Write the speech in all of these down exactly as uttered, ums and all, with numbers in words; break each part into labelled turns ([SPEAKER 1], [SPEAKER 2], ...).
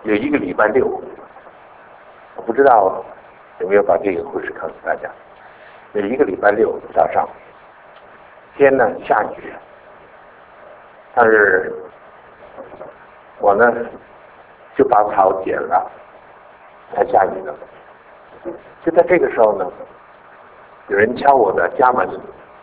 [SPEAKER 1] 有一个礼拜六，我不知道有没有把这个故事告诉大家。有一个礼拜六早上，天呢下雨，但是我呢就把草剪了，才下雨了。就在这个时候呢，有人敲我的家门，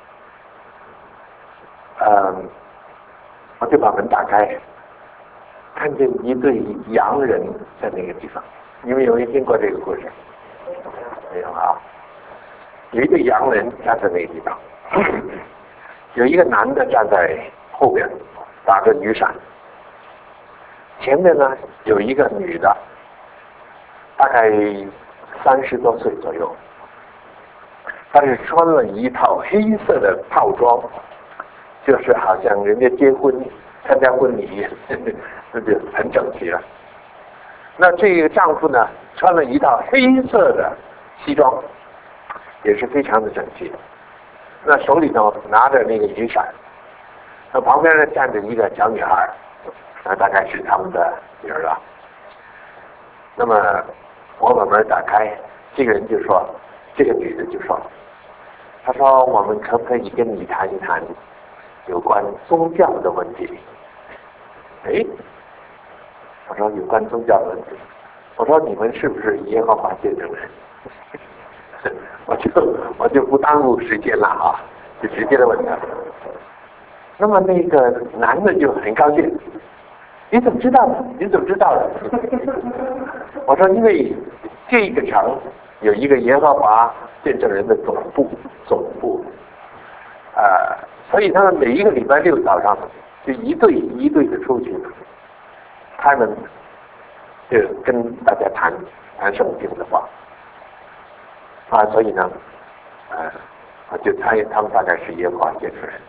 [SPEAKER 1] 嗯，我就把门打开，看见一对洋人在那个地方。你们有没有听过这个故事？没有啊？有一对洋人站在那个地方，有一个男的站在后边，打着雨伞，前面呢有一个女的，大概三十多岁左右，她是穿了一套黑色的套装，就是好像人家结婚参加婚礼一样，那就很整齐了。那这个丈夫呢，穿了一套黑色的西装，也是非常的整齐。那手里头拿着那个雨伞，那旁边呢站着一个小女孩，那大概是他们的女儿了。那么我把门打开，这个人就说，这个女的就说，她说我们可不可以跟你谈一谈有关宗教的问题？哎，我说有关宗教的问题，我说你们是不是耶和华见证人？我就我就不耽误时间了啊，就直接的问他。那么那个男的就很高兴，你怎么知道的？你怎么知道的？我说因为这个城有一个耶和华见证人的总部，总部，呃，所以他们每一个礼拜六早上就一队一队的出去，他们就跟大家谈谈圣经的话。啊，所以呢，呃，我就猜他们大概是耶和华见证人。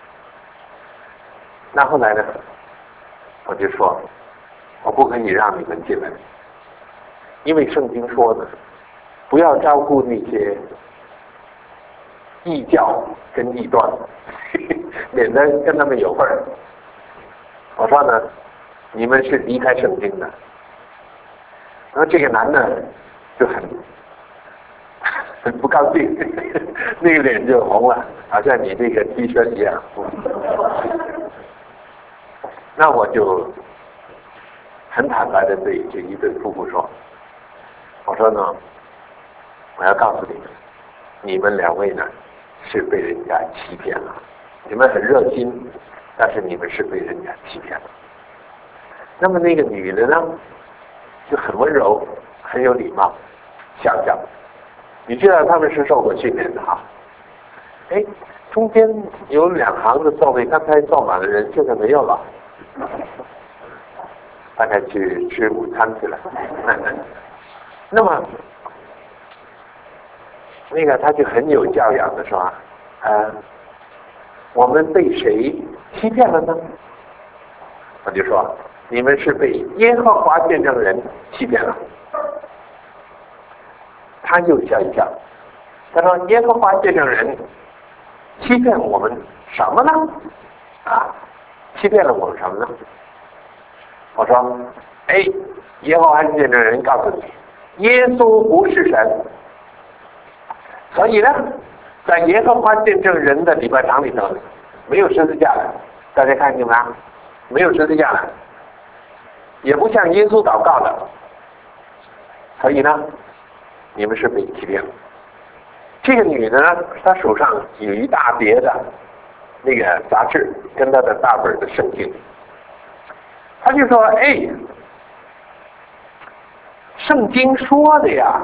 [SPEAKER 1] 那后来呢，我就说，我不可以让你们进来，因为圣经说的，不要照顾那些异教跟异端，免得跟他们有份儿。我说呢，你们是离开圣经的。然后这个男的就很。很不高兴，那个脸就红了，好像你这个 T 恤一样。那我就很坦白的对这一对夫妇说，我说呢，我要告诉你们，你们两位呢是被人家欺骗了，你们很热心，但是你们是被人家欺骗了。那么那个女的呢，就很温柔，很有礼貌，笑笑。你知道他们是受过训练的哈，哎，中间有两行的座位，刚才坐满了人，现在没有了，大概去吃午餐去了。那么，那个他就很有教养的说，啊、呃，我们被谁欺骗了呢？我就说，你们是被耶和华见证人欺骗了。他又笑一笑，他说：“耶和华见证人欺骗我们什么呢？啊，欺骗了我们什么呢？”我说：“哎，耶和华见证人告诉你，耶稣不是神，所以呢，在耶和华见证人的礼拜堂里头没有十字架的，大家看见吗？没有十字架的，也不向耶稣祷告的，所以呢。”你们是被欺骗了。这个女的呢，她手上有一大叠的那个杂志，跟她的大本的圣经。她就说：“哎，圣经说的呀，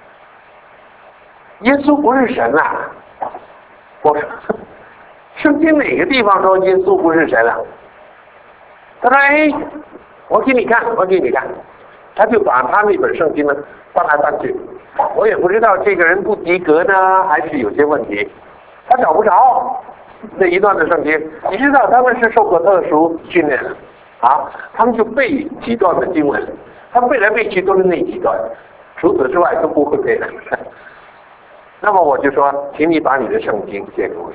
[SPEAKER 1] 耶稣不是神啊。”我说：“圣经哪个地方说耶稣不是神啊？”她说：“哎，我给你看，我给你看。”他就把他那本圣经呢翻来翻去，我也不知道这个人不及格呢，还是有些问题，他找不着那一段的圣经。你知道他们是受过特殊训练的啊，他们就背几段的经文，他背来背去都是那几段，除此之外都不会背的。那么我就说，请你把你的圣经借给我。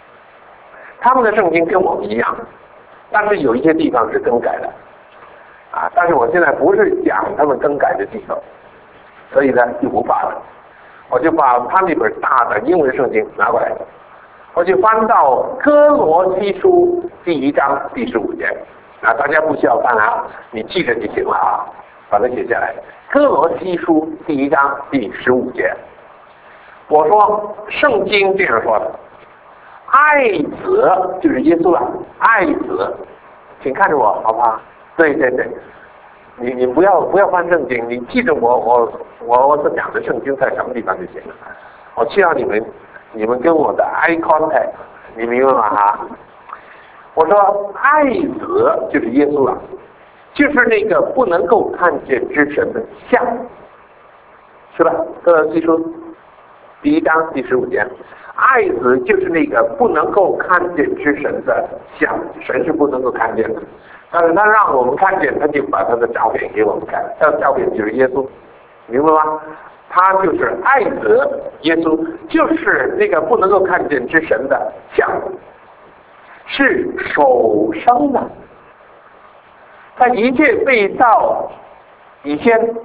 [SPEAKER 1] 他们的圣经跟我们一样，但是有一些地方是更改的。 啊，但是我现在不是讲他们更改的地方，所以呢就不发了。我就把他那本大的英文圣经拿过来，我就翻到哥罗西书第一章第十五节。啊，大家不需要翻啊，你记着就行了啊，把它写下来。哥罗西书第一章第十五节，我说圣经这样说的：爱子就是耶稣了，爱子，请看着我好不好？对对对，你你不要不要翻圣经，你记着我我我我所讲的圣经在什么地方就行了。我需要你们你们跟我的 eye contact， 你明白吗？哈。我说爱子就是耶稣了，就是那个不能够看见之神的像，是吧？哥罗西书第一章第十五节，爱子就是那个不能够看见之神的像，神是不能够看见的，但是他让我们看见，他就把他的照片给我们看，他的照片就是耶稣，明白吗？他就是爱子耶稣，就是那个不能够看见之神的像。是首生的，在一切被造以前，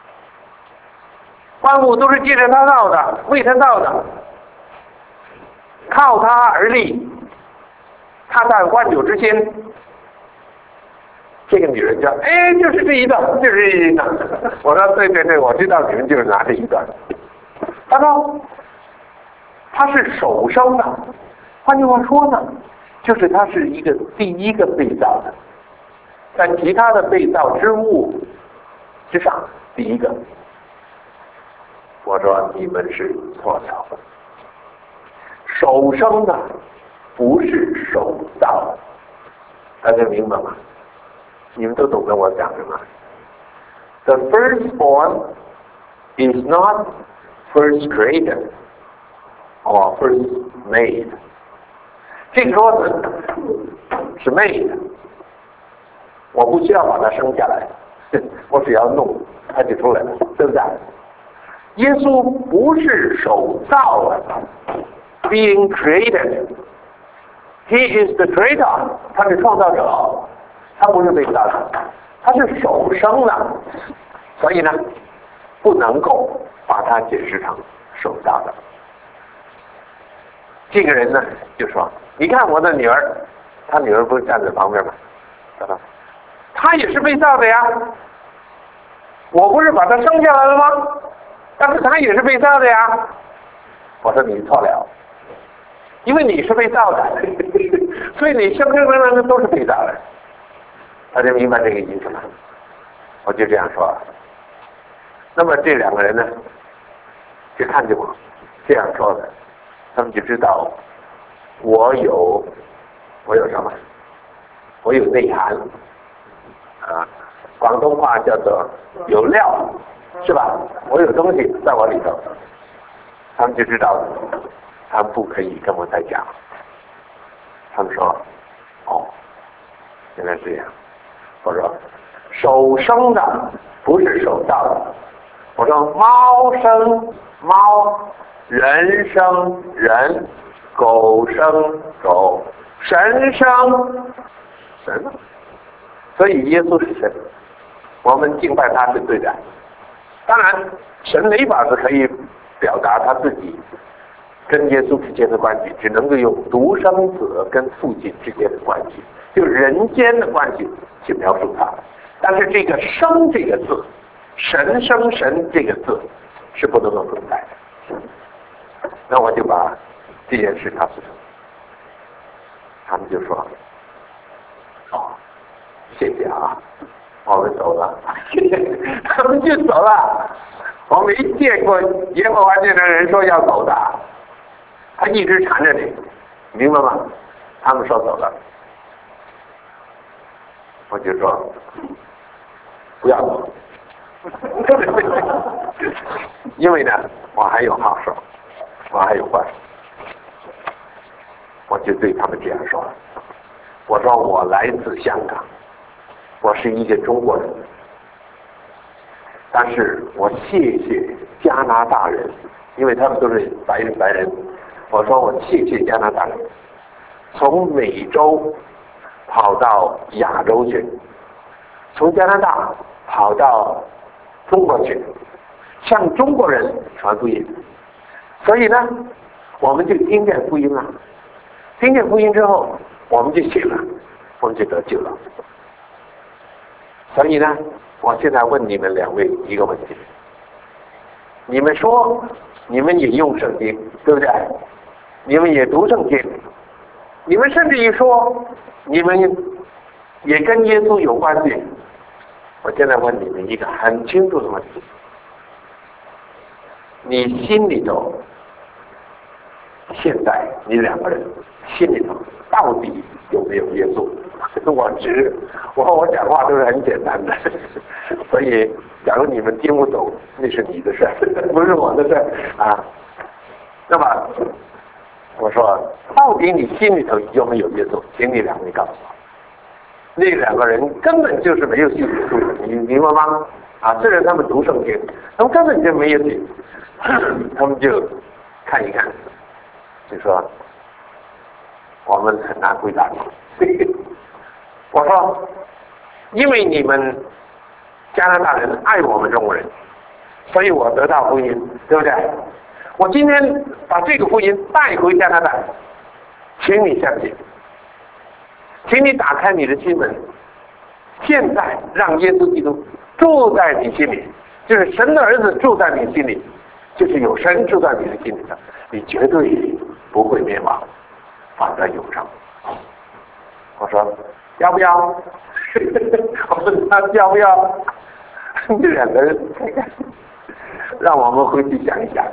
[SPEAKER 1] 万物都是借着他造的，为他造的，靠他而立，他在万有之先。这个女人叫，哎，就是这一段，就是这一段。我说对对对，我知道你们就是拿这一段。他说他是首生的，换句话说呢，就是它是一个第一个被造的，在其他的被造之物之上第一个。我说你们是错了，首生的不是首造的，大家明白吗？你们都懂得我讲什么 ？The firstborn is not first created or first made。这个桌子是 made， 我不需要把它生下来，我只要弄它就出来了，对不对？耶稣不是手造的 ，being created， He is the creator， 他是创造者，他不是被造的，他是手生的，所以呢，不能够把它解释成手造的。这个人呢，就说。你看我的女儿，她女儿不是站在旁边吗？她也是被造的呀，我不是把她生下来了吗？但是她也是被造的呀。我说你错了，因为你是被造的，所以你生生生生都是被造的。大家明白这个意思吗？我就这样说。那么这两个人呢，就看见我这样说的，他们就知道。我有，我有什么？我有内涵，啊，广东话叫做有料，是吧？我有东西在我里头，他们就知道，他们不可以跟我再讲。他们说，哦，原来这样。我说，手生的不是手造的。我说，猫生猫，人生人。狗生狗，神生神，所以耶稣是神，我们敬拜他是对的。当然，神没法子可以表达他自己跟耶稣之间的关系，只能够用独生子跟父亲之间的关系，就人间的关系去描述他。但是这个生这个字，神生神这个字是不能够存在的。那我就把这件事告诉他们，他们就说：“哦，谢谢啊，我们走了。”他们就走了。我没见过耶和华见证人说要走的，他一直缠着你，明白吗？他们说走了，我就说不要走，因为呢，我还有话说，我还有话说。我就对他们这样说，我说我来自香港，我是一个中国人，但是我谢谢加拿大人，因为他们都是白人白人，我说我谢谢加拿大人，从美洲跑到亚洲去， 从加拿大跑到中国去，向中国人传福音。所以呢，我们就听见福音了。听见福音之后，我们就信了，我们就得救了。所以呢，我现在问你们两位一个问题：你们说你们也用圣经，对不对？你们也读圣经，你们甚至于说你们也跟耶稣有关系。我现在问你们一个很清楚的问题：你心里头，现在你两个人心里头到底有没有耶稣？我只我我讲话都是很简单的，所以假如你们听不懂，那是你的事，不是我的事啊。那么我说，到底你心里头有没有耶稣？请你两位告诉我。那两个人根本就是没有信耶稣的，你明白吗？啊，虽然他们读圣经，他们根本就没有信，他们就看一看，就说我们很难回答你。我说，因为你们加拿大人爱我们中国人，所以我得到福音，对不对？我今天把这个福音带回加拿大，请你相信，请你打开你的心门，现在让耶稣基督住在你心里，就是神的儿子住在你心里，就是有神住在你的心里的，你绝对不会灭亡，反而永生。我说要不要？我问他要不要？这两个人看看，让我们回去想一想。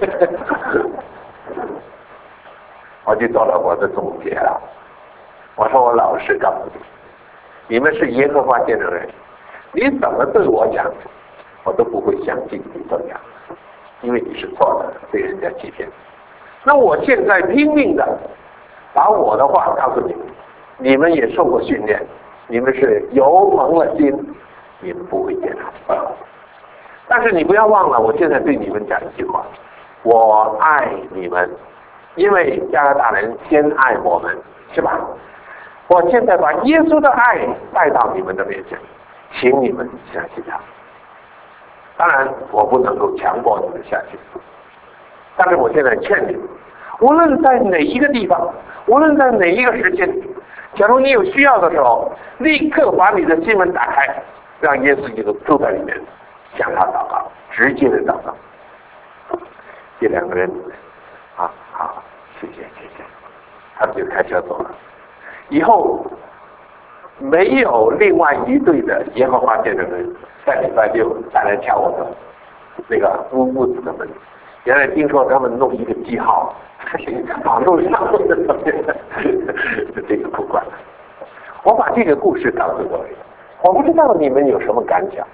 [SPEAKER 1] 我就做了我的总结了。我说我老实告诉你，你们是耶和华见证人，你怎么对我讲，我都不会相信你这样，因为你是错的，被人家欺骗。那我现在拼命的把我的话告诉你们，你们也受过训练，你们是油蒙了心，你们不会接纳。但是你不要忘了，我现在对你们讲一句话：我爱你们，因为加拿大人先爱我们，是吧？我现在把耶稣的爱带到你们的面前，请你们相信他。当然，我不能够强迫你们相信，但是我现在劝你们，无论在哪一个地方，无论在哪一个时间，假如你有需要的时候，立刻把你的心门打开，让耶稣基督住在里面，向他祷告，直接的祷告。这两个人，啊，好，谢谢谢谢，他们就开车走了。以后没有另外一队的耶和华见证人在礼拜六再来敲我的那个屋屋子的门。原来听说他们弄一个记号，马路上这个不管了。我把这个故事告诉各位，我不知道你们有什么感想？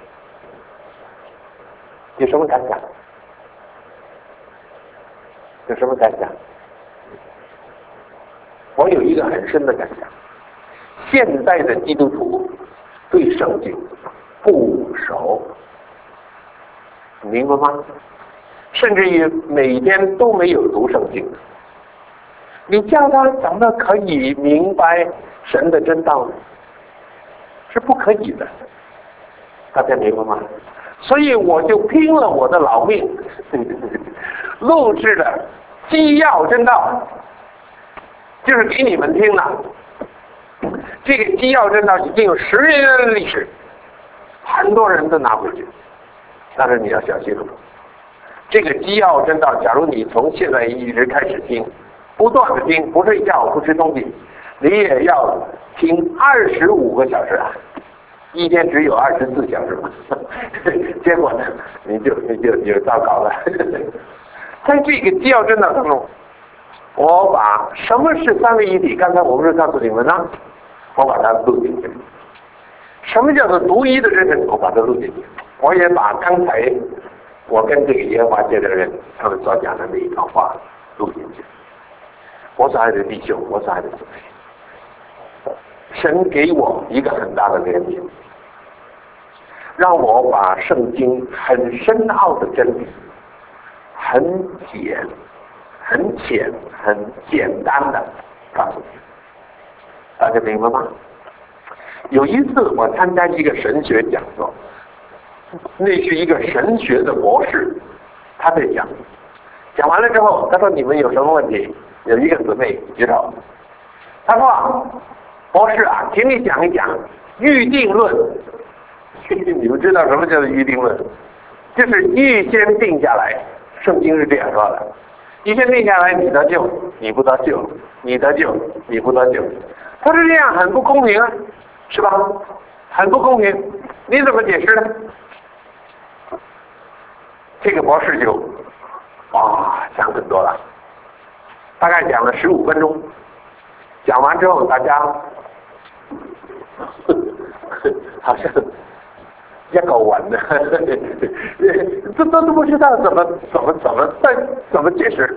[SPEAKER 1] 有什么感想？有什么感想？我有一个很深的感想：现在的基督徒对圣经不熟，明白吗？甚至于每天都没有读圣经，你叫他怎么可以明白神的真道呢？是不可以的，大家明白吗？所以我就拼了我的老命，录制了基要真道，就是给你们听的。这个基要真道已经有十年的历史，很多人都拿回去，但是你要小心了。这个基要真道，假如你从现在一直开始听，不断的听，不睡觉不吃东西，你也要听二十五个小时啊，一天只有二十四小时嘛，结果呢，你就你就你就糟糕了。在这个基要真道当中，我把什么是三位一体，刚才我不是告诉你们呢？我把它录进去。什么叫做独一的真神？我把它录进去。我也把刚才我跟这个耶和华见证人他们所讲的那一段话录进去。我所爱的弟兄，我所爱的姊妹，神给我一个很大的怜悯，让我把圣经很深奥的真理，很简、很浅、很简单的告诉你，大家明白吗？ 有一次我参加一个神学讲座，那是一个神学的博士，他在讲，讲完了之后，他说你们有什么问题？有一个姊妹举手，他说博士啊，请你讲一讲预定论。你们知道什么叫做预定论？就是预先定下来，圣经是这样说的，预先定下来你得救，你不得救，你得救，你不得救。他说这样很不公平啊，是吧？很不公平，你怎么解释呢？这个博士就哇想很多了，大概讲了十五分钟，讲完之后大家好像也搞完了，这都都不知道怎么怎么怎么再怎么解释。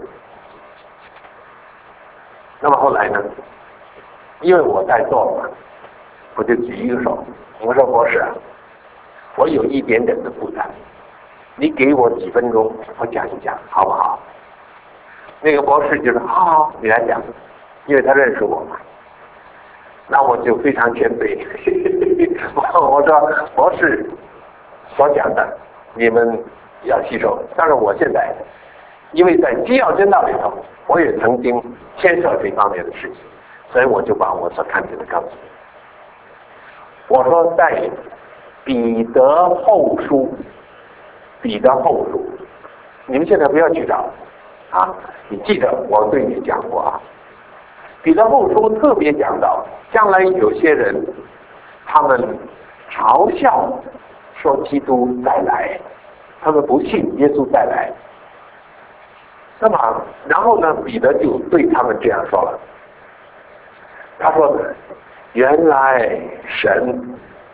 [SPEAKER 1] 那么后来呢？因为我在座嘛，我就举一个手，我说博士啊，我有一点点的负担，你给我几分钟，我讲一讲，好不好？那个博士就说好好，你来讲，因为他认识我嘛。那我就非常谦卑，我说博士所讲的你们要吸收，但是我现在因为在基要真道里头，我也曾经牵涉这方面的事情，所以我就把我所看见的告诉你。我说在彼得后书，彼得后书，你们现在不要去找啊，你记得我对你讲过啊。彼得后书特别讲到，将来有些人他们嘲笑说基督再来，他们不信耶稣再来。那么，然后呢，彼得就对他们这样说了，他说：“原来神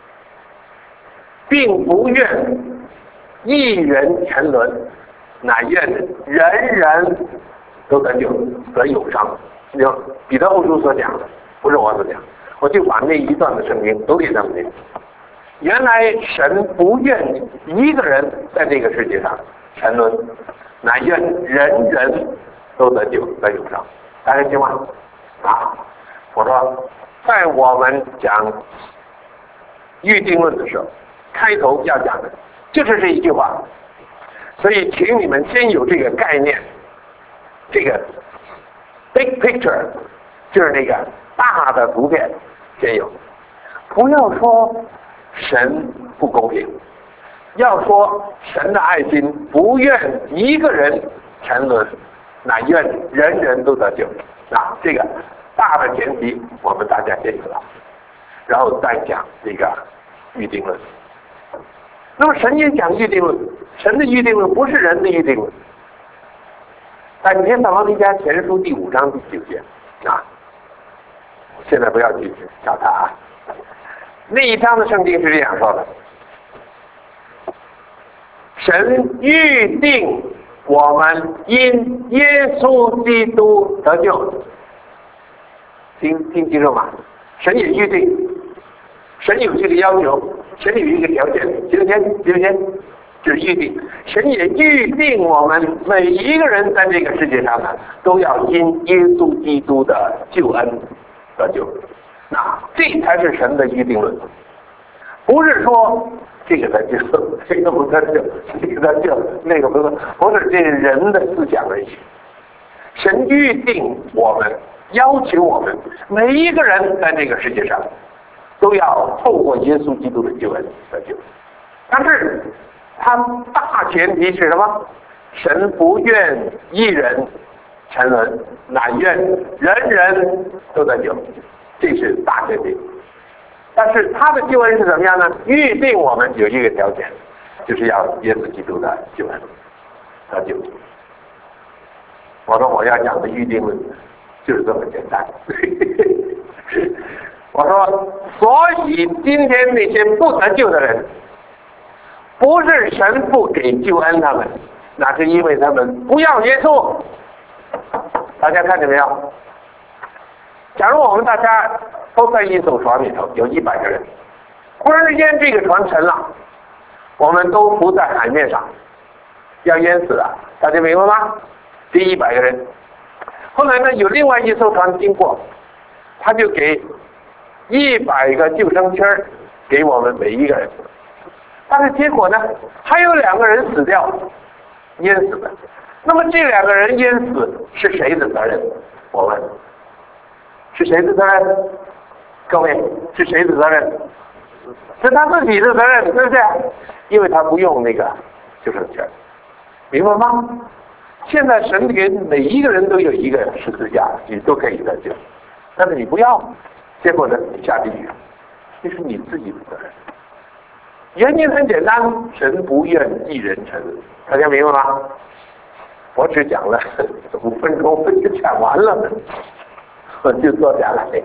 [SPEAKER 1] 并不愿一人沉沦，乃愿人人都得救，得永生。”有彼得后书所讲的，不是我所讲，我就把那一段的圣经都给他们听。原来神不愿一个人在这个世界上沉沦，乃愿人人都得救得永生。大家听吗？啊，我说在我们讲预定论的时候，开头要讲的就是这一句话，所以请你们先有这个概念，这个big picture 就是那个大的图片先有，不要说神不公平，要说神的爱心不愿一个人沉沦，乃愿人人都得救。啊，这个大的前提我们大家先有了，然后再讲这个预定论。那么神也讲预定论，神的预定论不是人的预定论。在《天撒罗尼迦前书》第五章第九节啊，现在不要去找他啊。那一章的圣经是这样说的：神预定我们因耶稣基督得救。听听清楚吗？神也预定，神有这个要求，神有一个条件，行不行？行不行？是预定，神也预定我们每一个人在这个世界上呢，都要因耶稣基督的救恩得救。那这才是神的预定论，不是说这个得救，这个不得救，这个得救，那个不得，不是这是人的思想而已。神预定我们，要求我们每一个人在这个世界上都要透过耶稣基督的救恩得救，但是他大前提是什么？神不愿一人沉沦，乃愿人人都得救，这是大前提。但是他的救恩是怎么样呢？预定我们有一个条件，就是要耶稣基督的救恩得救。我说我要讲的预定论就是这么简单。我说，所以今天那些不得救的人，不是神不给救恩他们，那是因为他们不要耶稣。大家看见没有？假如我们大家都在一艘船里头，有一百个人，忽然之间这个船沉了，我们都浮在海面上，要淹死了，大家明白吗？这一百个人。后来呢，有另外一艘船经过，他就给一百个救生圈给我们每一个人。但是结果呢，还有两个人死掉，淹死的。那么这两个人淹死是谁的责任？我问，是谁的责任？各位，是谁的责任？是他自己的责任，对不对？因为他不用那个救生圈，明白吗？现在神给每一个人都有一个十字架，你都可以得救，但是你不要，结果呢，你下地狱，这是你自己的责任。原因很简单，神不愿一人沉，大家明白吗？我只讲了五分钟，我就讲完了，我就坐下来。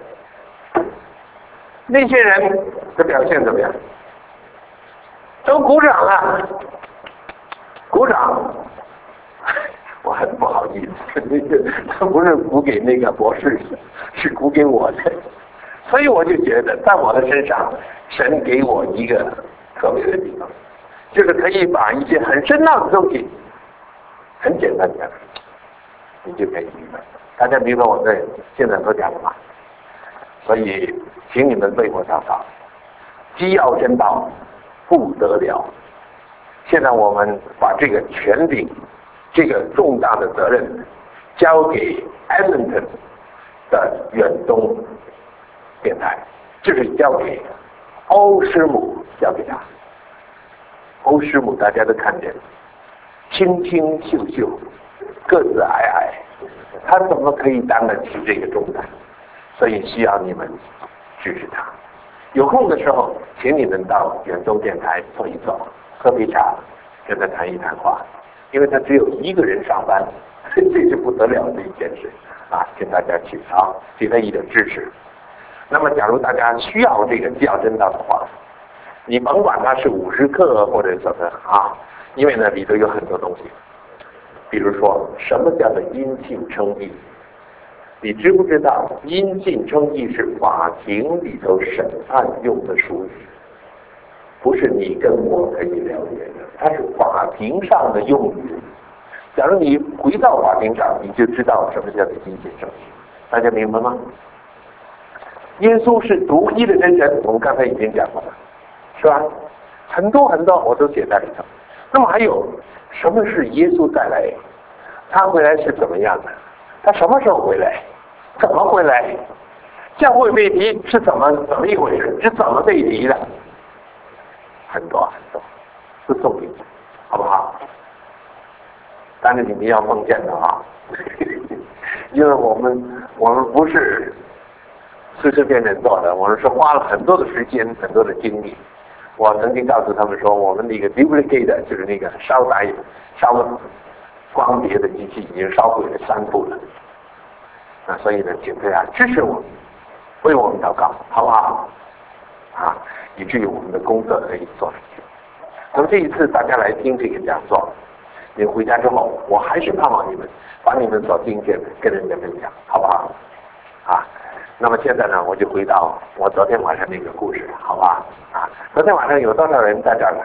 [SPEAKER 1] 那些人的表现怎么样？都鼓掌啊，鼓掌。我很不好意思，他不是鼓给那个博士，是鼓给我的，所以我就觉得，在我的身上，神给我一个特别的地方，就是可以把一些很深奥的东西，很简单讲，你就可以明白。大家明白我在现在所讲的吗？所以，请你们为我祷告，机要真道不得了。现在我们把这个权柄，这个重大的责任，交给 Edmonton 的远东电台，就是交给欧师母，交给他。欧师母大家都看见，清清秀秀，个子矮矮，他怎么可以担得起这个重担？所以需要你们支持他。有空的时候，请你们到远东电台坐一坐，喝杯茶，跟他谈一谈话。因为他只有一个人上班，这是不得了的一件事啊！请大家去啊，给他一点支持。那么，假如大家需要这个机要真道的话，你甭管它是五十克或者怎么啊，因为呢里头有很多东西，比如说什么叫做因信称义？你知不知道因信称义是法庭里头审判用的术语？不是你跟我可以了解的，它是法庭上的用语。假如你回到法庭上，你就知道什么叫做因信称义。大家明白吗？耶稣是独一的真神，我们刚才已经讲过了，是吧？很多很多我都写在里头。那么还有什么是耶稣再来？他回来是怎么样的？他什么时候回来？怎么回来？教会被提是怎么怎么一回事？是怎么被提的？很多很多，是送给你，好不好？但是你们要奉献的啊，因为我们我们不是随随便便做的，我们是花了很多的时间、很多的精力。我曾经告诉他们说，我们那个 duplicate 就是那个烧白烧光碟的机器已经烧毁了三部了。啊，所以呢，请大家支持我们，为我们祷告，好不好？啊，以至于我们的工作可以做出去。那么这一次大家来听这个讲座，你回家之后，我还是盼望你们把你们所听见的跟人家分享，好不好？啊，那么现在呢，我就回到我昨天晚上那个故事，好吧？啊，昨天晚上有多少人在这儿呢？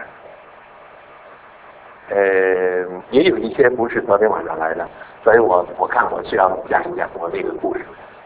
[SPEAKER 1] 呃，也有一些不是昨天晚上来的，所以我我看我需要讲一讲我那个故事。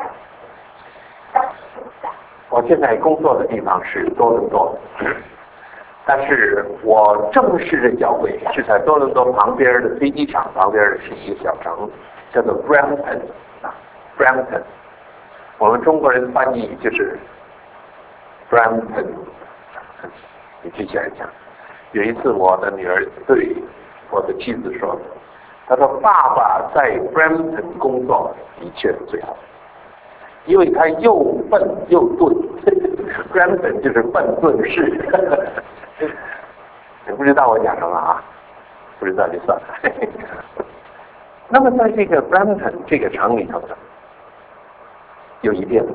[SPEAKER 1] 我现在工作的地方是多伦多，但是我正式的教会是在多伦多旁边的飞机场旁边的是一个小城，叫做 Brampton 啊 ，Brampton。我们中国人翻译就是 Brampton。你去想一想，有一次我的女儿对我的妻子说，她说爸爸在 Brampton 工作的确最好。因为他又笨又钝，Brampton 就是笨钝士。你不知道我讲什么啊？不知道就算了。那么在这个 Brampton 这个城里头呢，有一天，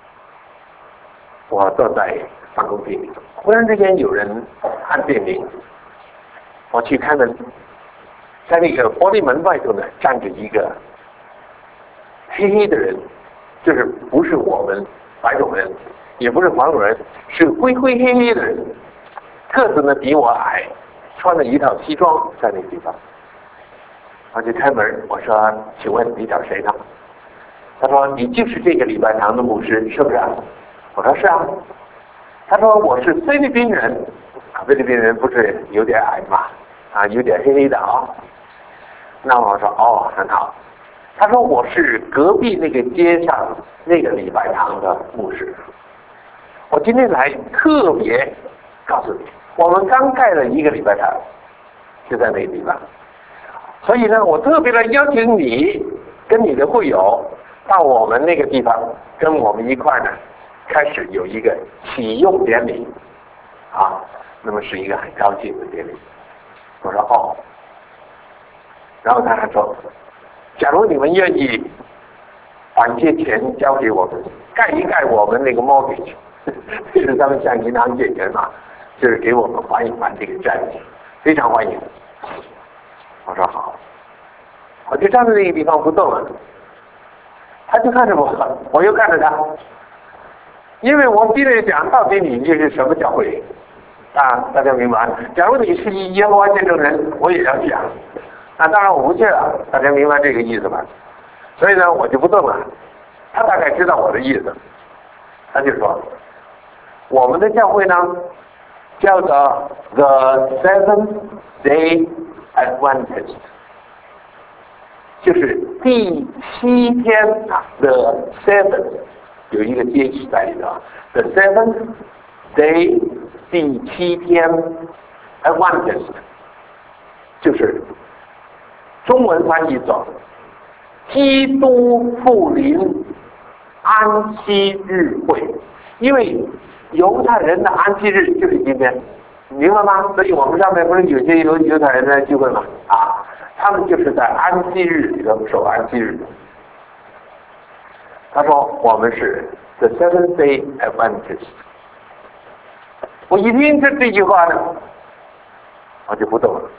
[SPEAKER 1] 我坐在办公厅里头，忽然之间有人按电铃，我去开门，在那个玻璃门外头呢，站着一个黑黑的人。就是不是我们白种人，也不是黄种人，是灰灰黑黑的人，个子呢比我矮，穿了一套西装在那个地方。我就开门，我说：“请问你找谁呢？”他说：“你就是这个礼拜堂的牧师，是不是？” 我说是啊。他说我是菲律宾人，啊，菲律宾人不是有点矮嘛，啊，有点黑黑的啊。那我说哦，很好。他说我是隔壁那个街上那个礼拜堂的牧师。我今天来特别告诉你，我们刚盖了一个礼拜堂，就在那个地方。所以呢，我特别的邀请你跟你的会友到我们那个地方，跟我们一块呢，开始有一个启用典礼，啊，那么是一个很高兴的典礼。我说哦，然后他还说，假如你们愿意把一些钱交给我们，盖一盖我们那个 mortgage， 就是他们向银行借钱嘛，就是给我们还一还这个债，非常欢迎。我说好，我就站在那个地方不动了。他就看着我，我又看着他，因为我心里想，到底你这是什么教会啊？大家明白？假如你是耶和华见证人，我也要讲。那当然我不去了，大家明白这个意思吧？所以呢，我就不动了。他大概知道我的意思，他就说，我们的教会呢，叫做 The Seventh Day Adventist， 就是第七天啊 ，The Seventh 有一个介词在里头 ，The Seventh Day 第七天 Adventist 就是中文翻译作基督复临安息日会，因为犹太人的安息日就是今天，明白吗？所以我们上面不是有些犹犹太人在聚会嘛？啊，他们就是在安息日里头守安息日。他说我们是 The Seventh Day Adventist。我一听这这句话呢，我就不动了，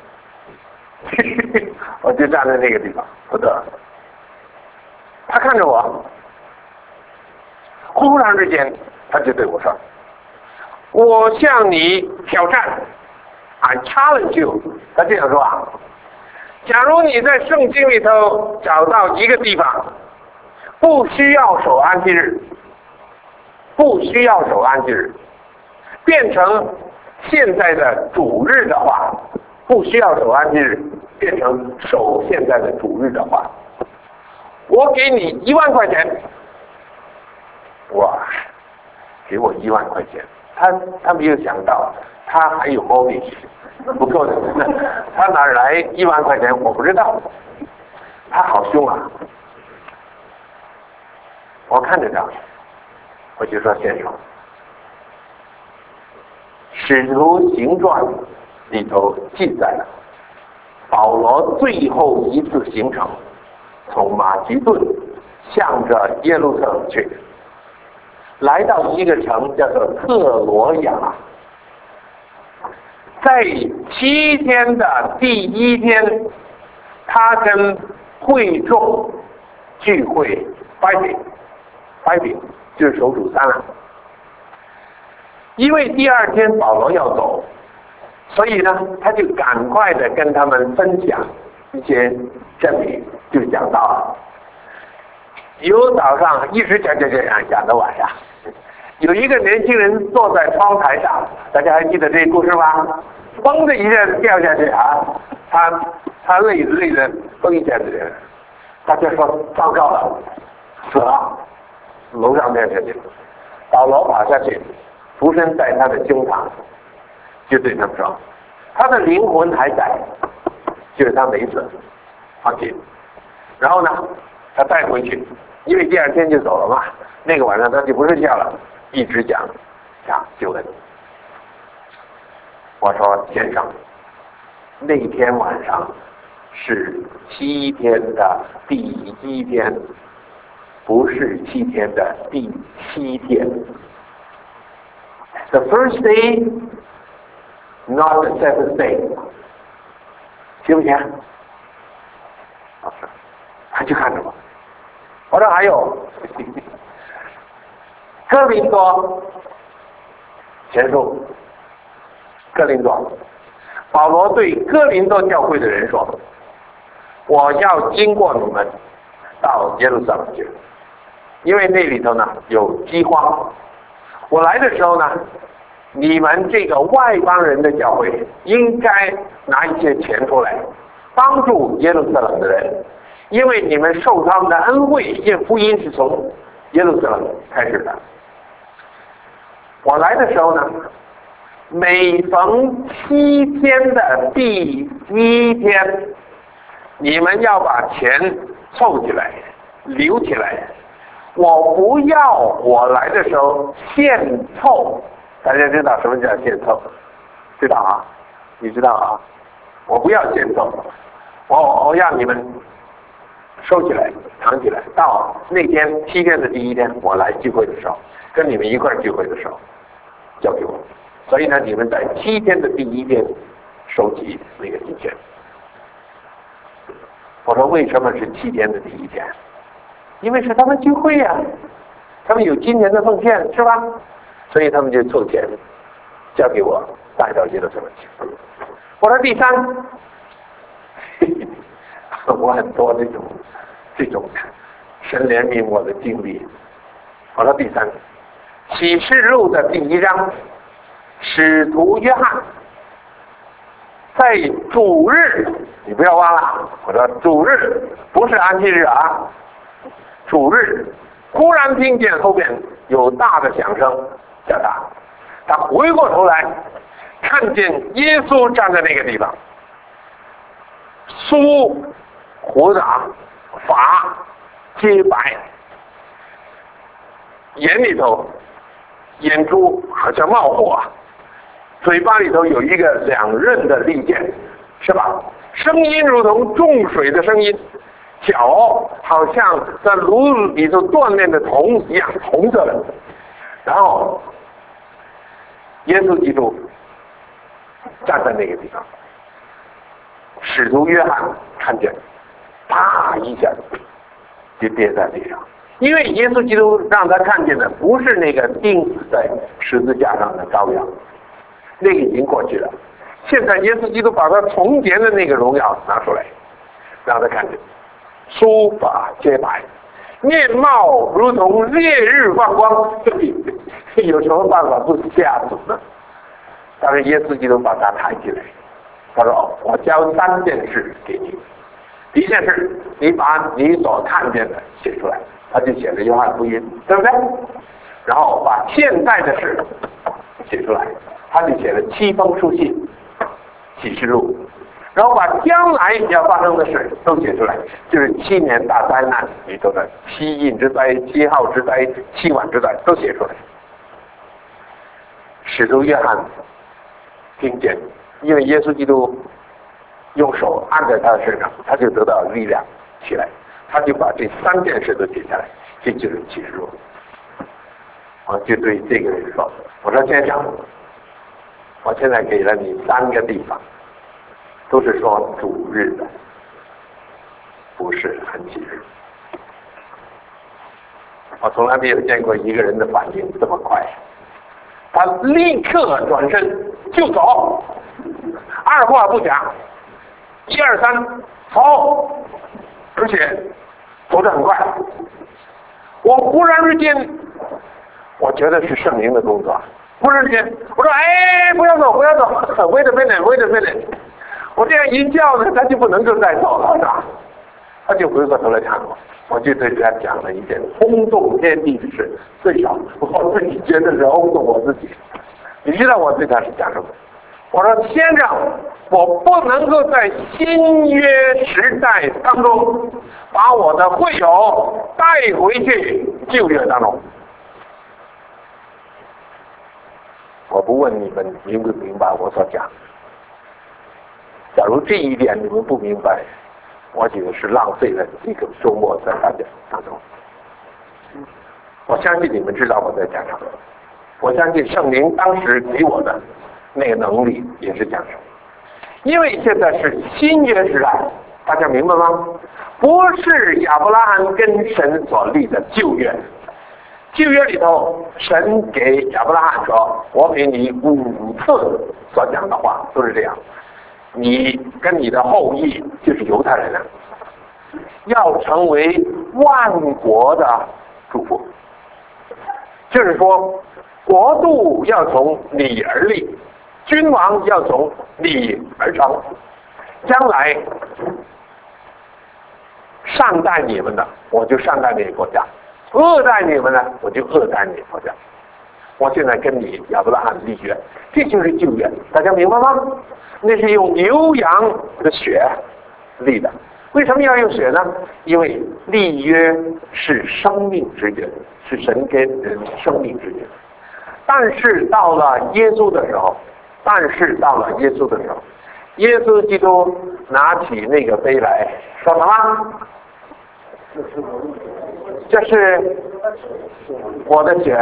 [SPEAKER 1] 我就站在那个地方不动了。他看着我，忽然之间，他就对我说：“我向你挑战 ，I challenge you。”他这样说啊，假如你在圣经里头找到一个地方，不需要守安息日，不需要守安息日，变成现在的主日的话，不需要守安息日，变成守现在的主日的话，我给你一万块钱。哇，给我一万块钱，他他没有想到，他还有 mortgage 不够的，他哪来一万块钱？我不知道，他好凶啊！我看着他，我就说先生，《使徒行传》里头记载了保罗最后一次行程，从马其顿向着耶路撒冷去，来到一个城叫做特罗亚，在七天的第一天，他跟会众聚会掰饼，掰饼就是守主餐了。因为第二天保罗要走，所以呢，他就赶快的跟他们分享一些真理，就讲到了。由早上一直讲讲讲讲讲到晚上，有一个年轻人坐在窗台上，大家还记得这个故事吗？嘣的一下子掉下去啊，他他累累的嘣一下子，大家说糟糕了，死了，楼上掉下去，保罗跑下去，俯身在他的胸膛，就对他们说，他的灵魂还在，就是他没死，放心。然后呢，他带回去。因为第二天就走了嘛，那个晚上他就不睡觉了，一直讲讲就问。我说先生，那天晚上是七天的第一天，不是七天的第七天。The first day, not the seventh day， 行不行？他就看着我。我说还有哥林多前书，哥林多，保罗对哥林多教会的人说，我要经过你们到耶路撒冷去，因为那里头呢有饥荒， 我来的时候呢，你们这个外邦人的教会应该拿一些钱出来，帮助耶路撒冷的人，因为你们受他们的恩惠，因为福音是从耶路撒冷开始的。我来的时候呢，每逢七天的第一天，你们要把钱凑起来，留起来。我不要我来的时候现凑，大家知道什么叫现凑？知道啊？你知道啊？我不要现凑，我我要你们收起来，藏起来，到那天七天的第一天，我来聚会的时候，跟你们一块聚会的时候，交给我。所以呢，你们在七天的第一天收集那个金钱。我说为什么是七天的第一天？因为是他们聚会呀、啊，他们有今年的奉献是吧？所以他们就凑钱交给我，带到耶路撒冷去。我说第三，我很多这种这种神怜悯我的经历。我说第三，启示录的第一章，使徒约翰在主日，你不要忘了，我说主日不是安息日啊。主日忽然听见后边有大的响声，叫他，他回过头来，看见耶稣站在那个地方，梳胡子啊，发皆白，眼里头眼珠好像冒火，嘴巴里头有一个两刃的利剑，是吧？声音如同重水的声音。脚好像在炉里头锻炼的铜一样，红色的。然后，耶稣基督站在那个地方，使徒约翰看见，啪一下就跌在地上。因为耶稣基督让他看见的不是那个钉死在十字架上的羔羊，那个已经过去了。现在耶稣基督把他从前的那个荣耀拿出来，让他看见。梳发皆白，面貌如同烈日放光，有什么办法不吓死呢？但是耶稣基督把他抬起来，他说：“我交三件事给你。第一件事，你把你所看见的写出来。”他就写了约翰福音，对不对？然后把现在的事写出来，他就写了七封书信，启示录。然后把将来要发生的事都写出来，就是七年大灾难里头的七印之灾、七号之灾、七晚之灾都写出来。使徒约翰听见，因为耶稣基督用手按在他的身上，他就得到力量起来，他就把这三件事都写下来，这就是启示录。我就对这个人说：“我说先生，我现在给了你三个地方。”都是说主日的，不是安息日。我从来没有见过一个人的反应这么快，他立刻转身就走，二话不讲，一二三，走，而且走得很快。我忽然之间，我觉得是圣灵的工作。忽然之间，我说：“哎，不要走，不要走 ，wait a minute，wait a minute。”我这样一叫呢，他就不能够再走了，是吧？他就回过头来看我，我就对他讲了一件轰动天地的事，最少我自己觉得是轰动我自己。你知道我对他是讲什么？我说：“先生，我不能够在新约时代当中把我的会友带回去旧约当中。我不问你们明不明白我所讲。假如这一点你们不明白，我觉得是浪费了这个周末在大家当中。我相信你们知道我在讲什么，我相信圣灵当时给我的那个能力也是讲什么。因为现在是新约时代，大家明白吗？不是亚伯拉罕跟神所立的旧约。旧约里头，神给亚伯拉罕说：“我给你五次所讲的话都是这样。”你跟你的后裔就是犹太人了，要成为万国的祝福。就是说， 国度要从你而立，君王要从你而成。将来善待你们的，我就善待你的国家；恶待你们呢，我就恶待你的国家。我现在跟你亚伯拉罕立约，这就是旧约，大家明白吗？那是用牛羊的血立的。为什么要用血呢？因为立约是生命之约，是神跟人生命之约。但是到了耶稣的时候，但是到了耶稣的时候，耶稣基督拿起那个杯来，说什么？这是我的血，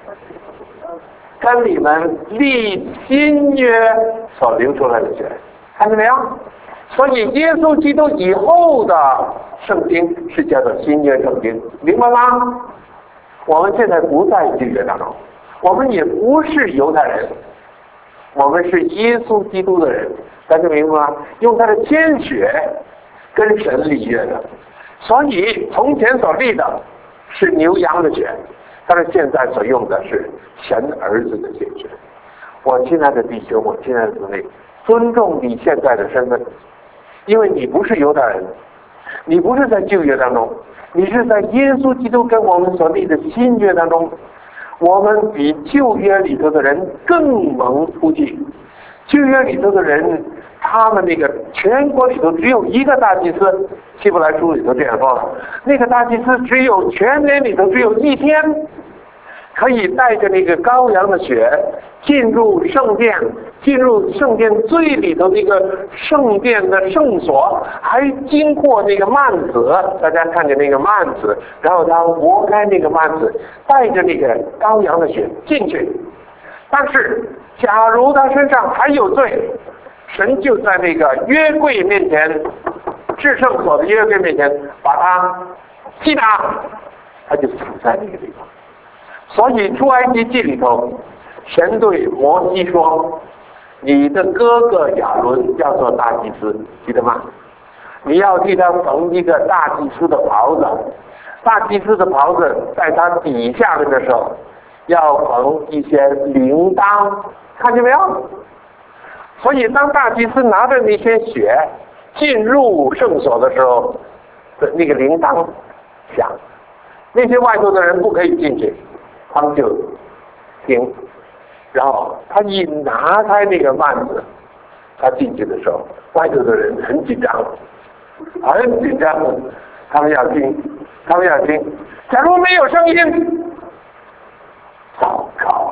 [SPEAKER 1] 跟你们立新约所流出来的血，看见没有？所以耶稣基督以后的圣经是叫做新约圣经，明白吗？我们现在不在旧约当中，我们也不是犹太人，我们是耶稣基督的人，大家明白吗？用他的鲜血跟神立约的，所以从前所立的是牛羊的血，但是现在所用的是神儿子的鲜血。我亲爱的弟兄，我亲爱的姊妹，尊重你现在的身份，因为你不是犹太人，你不是在旧约当中，你是在耶稣基督跟我们所立的新约当中。我们比旧约里头的人更蒙福气。旧约里头的人，他们那个全国里头只有一个大祭司，希伯来书里头这样说了，那个大祭司只有全年里头只有一天可以带着那个羔羊的血进入圣殿，进入圣殿最里头那个圣殿的圣所，还经过那个幔子，大家看见那个幔子，然后他拨开那个幔子，带着那个羔羊的血进去。但是假如他身上还有罪，神就在那个约柜面前，至圣所的约柜面前把他击打，他就死在那个地方。所以出埃及记里头，神对摩西说，你的哥哥亚伦要做大祭司，记得吗？你要替他缝一个大祭司的袍子，大祭司的袍子在他底下的时候要缝一些铃铛，看见没有？所以当大祭司拿着那些血进入圣所的时候，那个铃铛响，那些外头的人不可以进去，他们就听，然后他一拿开那个幔子，他进去的时候，外头的人很紧张，很紧张，他们要听，他们要听。假如没有声音，糟糕，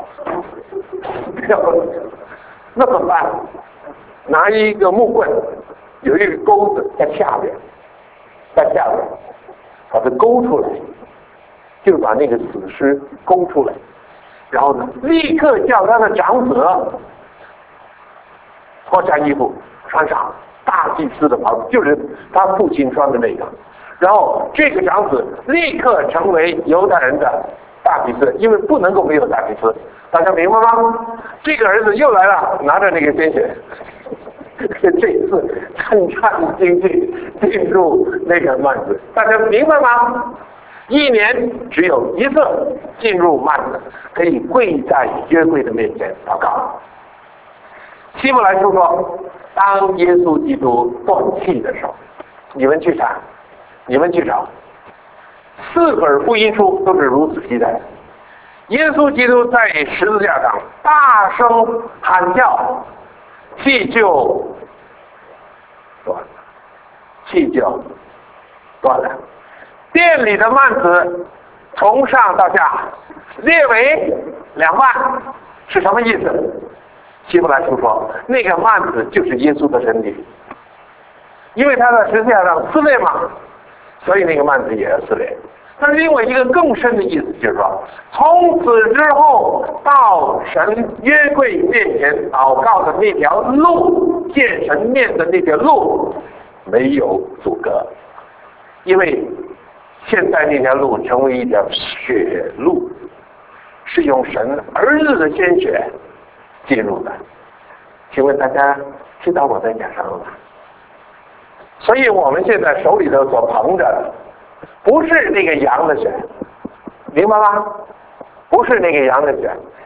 [SPEAKER 1] 那怎么办？拿一个木棍，有一个钩子在下边，在下边，把它勾出来。就把那个死尸勾出来，然后呢，立刻叫他的长子脱下衣服，穿上大祭司的袍子，就是他父亲穿的那个。然后这个长子立刻成为犹太人的大祭司，因为不能够没有大祭司，大家明白吗？这个儿子又来了，拿着那个鲜血，这次战战兢兢进入那个幔子，大家明白吗？一年只有一次进入幔子，可以跪在约柜的面前祷告。希伯来书说，当耶稣基督断气的时候，你们去查，你们去找，四本福音书都是如此记载的。耶稣基督在十字架上大声喊叫，气就断了，气就断了。殿里的幔子从上到下裂为两半，是什么意思？希伯来书说，那个幔子就是耶稣的身体，因为他在十字架上撕裂嘛，所以那个幔子也要撕裂。但是另外一个更深的意思就是说，从此之后到神约柜面前祷告的那条路，见神面的那条路没有阻隔，因为现在那条路成为一条血路，是用神儿子的鲜血进入的。请问大家知道我在讲什么吗？所以我们现在手里头所捧着的不是那个羊的血，明白吗？不是那个羊的血，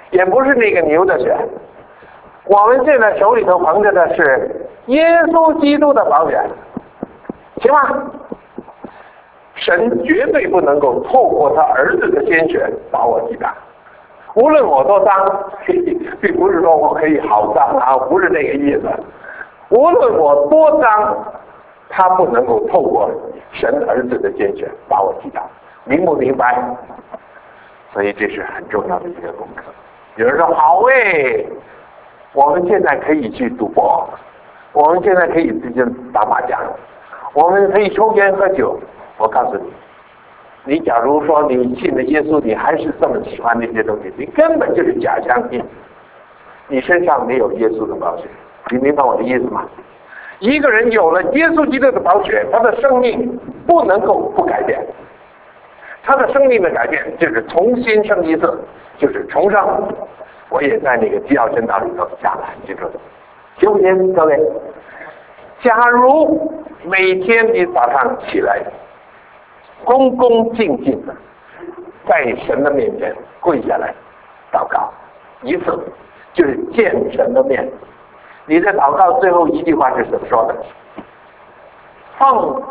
[SPEAKER 1] 也不是那个牛的血。我们现在手里头捧着的是耶稣基督的宝血，行吗？神绝对不能够透过他儿子的鲜血把我击打。无论我多脏，并不是说我可以好脏啊，不是那个意思。无论我多脏，他不能够透过神儿子的鲜血把我击打，明不明白？所以这是很重要的一个功课。有人说好诶，我们现在可以去赌博，我们现在可以自己打麻将，我们可以抽烟喝酒。我告诉你，你假如说你信了耶稣，你还是这么喜欢那些东西，你根本就是假相信，你身上没有耶稣的宝血。你明白我的意思吗？一个人有了耶稣基督的宝血，他的生命不能够不改变。他的生命的改变就是重新生一次，就是重生。我也在那个基要真道里头讲得很清楚，行不行，各位？假如每天你早上起来，恭恭敬敬的在神的面前跪下来祷告一次，就是见神的面。你的祷告最后一句话是怎么说的？奉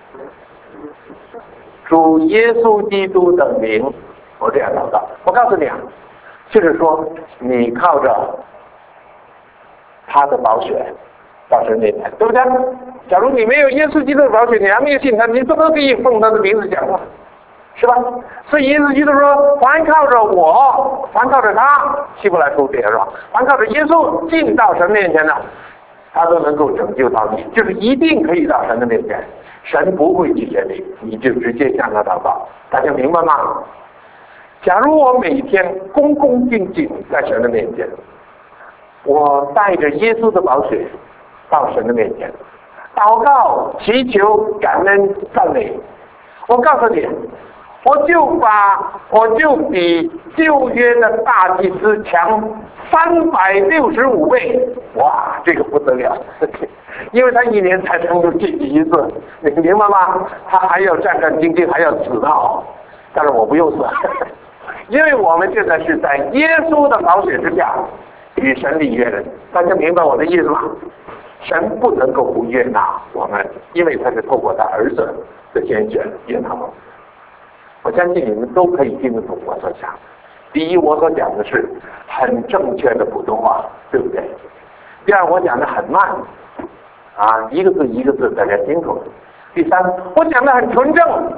[SPEAKER 1] 主耶稣基督的名，我这样祷告。我告诉你啊，就是说你靠着他的宝血到神面前，对不对？假如你没有耶稣基督的宝血，你还没有信他，你怎么可以奉他的名字讲话？是吧？所以耶稣基督说，凡靠着我，凡靠着他，希伯来书这样说，凡靠着耶稣进到神面前的，他都能够拯救到你，就是一定可以到神的面前。神不会拒绝你，你就直接向他祷告。大家明白吗？假如我每天恭恭敬敬在神的面前，我带着耶稣的宝血到神的面前祷告、祈求、感恩、赞美，我告诉你，我就把我就比旧约的大祭司强三百六十五倍，哇，这个不得了！因为他一年才能够进去一次，你明白吗？他还要战战兢兢，还要死到，但是我不用死，因为我们现在是在耶稣的宝血之下与神立约的。大家明白我的意思吗？神不能够不悦纳我们，因为他是透过他儿子的拣选悦纳我们。我相信你们都可以听得懂我所讲的。第一，我所讲的是很正确的普通话，对不对？第二，我讲的很慢，啊，一个字一个字大家清楚。第三，我讲的很纯正，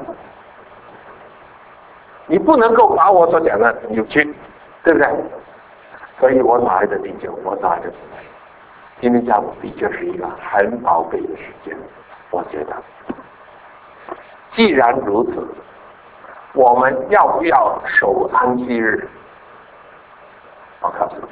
[SPEAKER 1] 你不能够把我所讲的扭曲，对不对？所以我所爱的弟兄，我所爱的姊妹，今天下午的确是一个很宝贵的时间。我觉得，既然如此，我们要不要守安息日？我告诉你，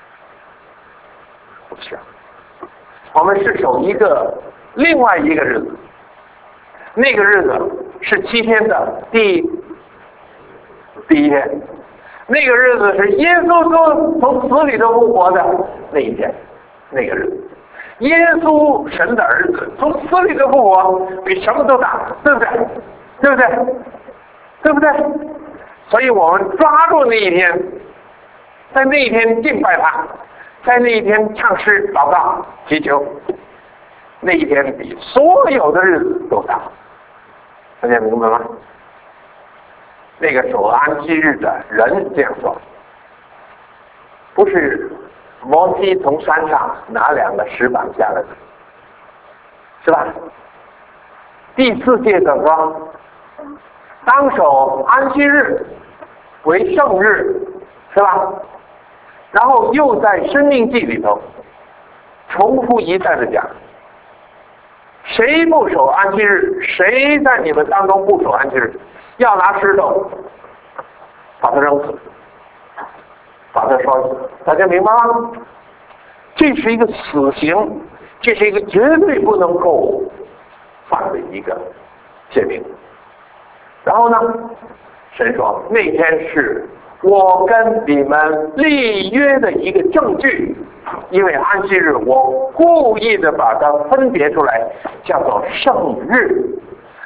[SPEAKER 1] 不是。我们是守一个另外一个日子，那个日子是七天的第第一天，那个日子是耶稣从从死里头复活的那一天，那个日子，耶稣神的儿子从死里头复活，比什么都大，对不对？对不对？对不对？所以我们抓住那一天，在那一天敬拜他，在那一天唱诗、祷告、祈求，那一天比所有的日子都大。大家明白吗？那个守安息日的人这样说，不是摩西从山上拿两个石板下来的，是吧？第四诫怎么说？当守安息日为圣日，是吧？然后又在申命记里头重复一再的讲，谁不守安息日，谁在你们当中不守安息日，要拿石头把他扔死，把他烧死。大家明白吗？这是一个死刑，这是一个绝对不能够犯的一个诫命。然后呢，神说那天是我跟你们立约的一个证据，因为安息日我故意的把它分别出来，叫做圣日。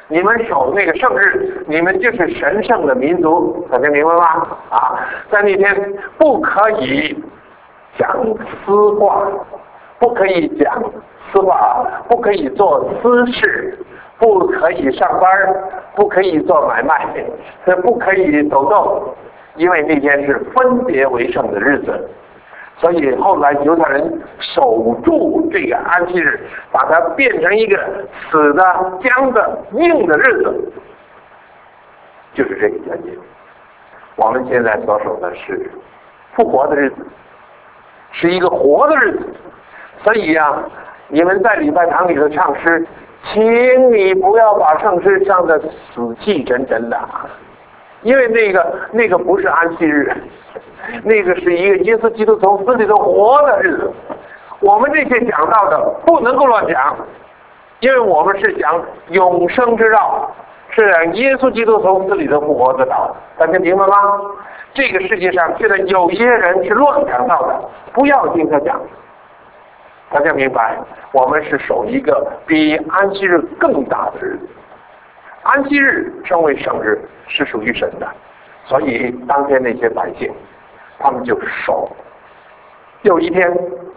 [SPEAKER 1] 你们守那个圣日，你们就是神圣的民族，大家明白吗？啊，在那天不可以讲私话，不可以讲私话，不可以做私事，不可以上班，不可以做买卖，不可以走动，因为那天是分别为圣的日子。所以后来犹太人守住这个安息日，把它变成一个死的、僵的、硬的日子，就是这个原因。我们现在所守的是复活的日子，是一个活的日子。所以呀、啊，你们在礼拜堂里头唱诗，请你不要把圣诗唱得死气沉沉的，因为那个那个不是安息日。那个是一个耶稣基督从死里头活的日子，我们这些讲道的不能够乱讲，因为我们是讲永生之道，是讲耶稣基督从死里头复活的道，大家明白吗？这个世界上现在有些人是乱讲道的，不要听他讲，大家明白？我们是守一个比安息日更大的日子，安息日称为圣日，是属于神的，所以当天那些百姓他们就守。有一天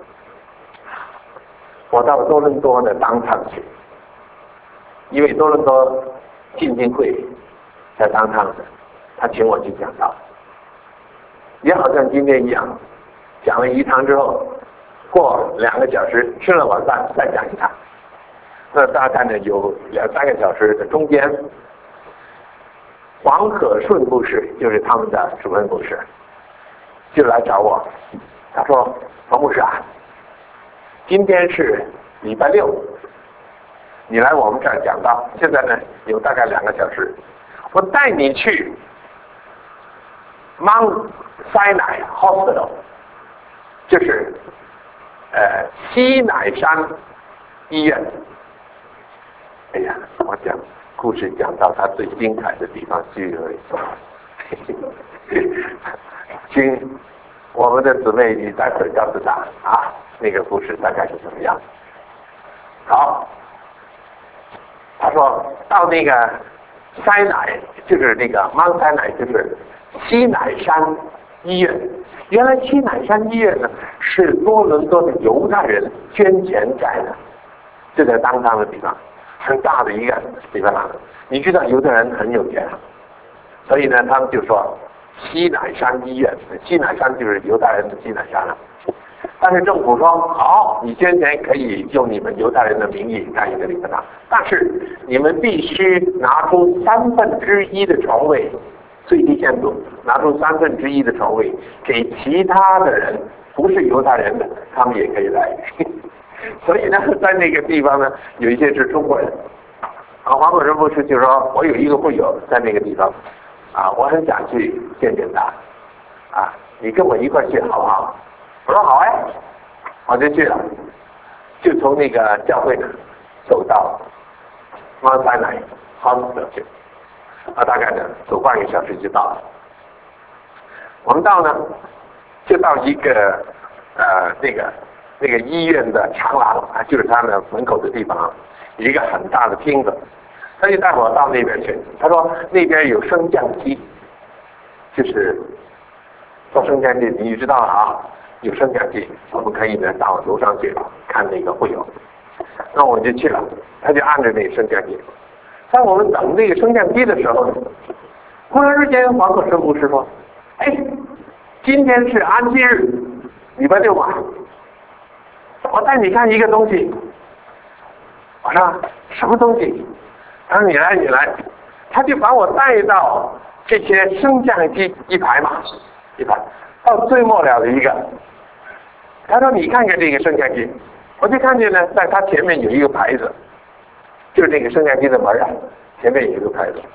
[SPEAKER 1] 我到多伦多的当场去，因为多伦多浸信会在当场的，他请我去讲道，也好像今天一样，讲了一堂之后，过两个小时吃了晚饭再讲一堂，那大概呢有两三个小时的中间，黄可顺牧师就是他们的主任牧师就来找我，他说：“黄牧师啊，今天是礼拜六，你来我们这儿讲道，现在呢有大概两个小时，我带你去 Mount Sinai Hospital， 就是呃西乃山医院。”哎呀，我讲故事讲到他最精彩的地方就有一说，请我们的姊妹你待会儿告诉他啊，那个故事大概是怎么样。好，他说到那个西乃，就是那个 Mount Sinai， 就是西乃山医院。原来西乃山医院呢是多伦多的犹太人捐钱盖的，就在当当的地方，很大的一个地方。你知道犹太人很有钱，所以呢他们就说西乃山医院，西乃山就是犹太人的西乃山了。但是政府说好，你捐钱可以用你们犹太人的名义盖一个礼拜堂，但是你们必须拿出三分之一的床位，最低限度拿出三分之一的床位给其他的人，不是犹太人的，他们也可以来。所以呢，在那个地方呢，有一些是中国人。啊，黄可顺牧师就说，我有一个会友在那个地方，啊，我很想去见见他，啊，你跟我一块去好不好？我说好哎，我就去了，就从那个教会呢走到 Mount Sinai Hospital去，啊，大概呢走半个小时就到了。我们到呢，就到一个呃那个那个医院的长廊啊，就是他的门口的地方，一个很大的厅子，他就带我到那边去。他说那边有升降机，就是做升降机，你知道啊，有升降机，我们可以呢到楼上去看那个会友。那我就去了，他就按着那个升降机。在我们等那个升降机的时候，忽然之间黄可顺牧师说：“哎，今天是安息日，礼拜六晚，我带你看一个东西。”我说什么东西？他说你来你来，他就把我带到这些升降机一排嘛，一排到最末了的一个。他说你看看这个升降机，我就看见呢，在他前面有一个牌子，就是那个升降机的门啊，前面有一个牌子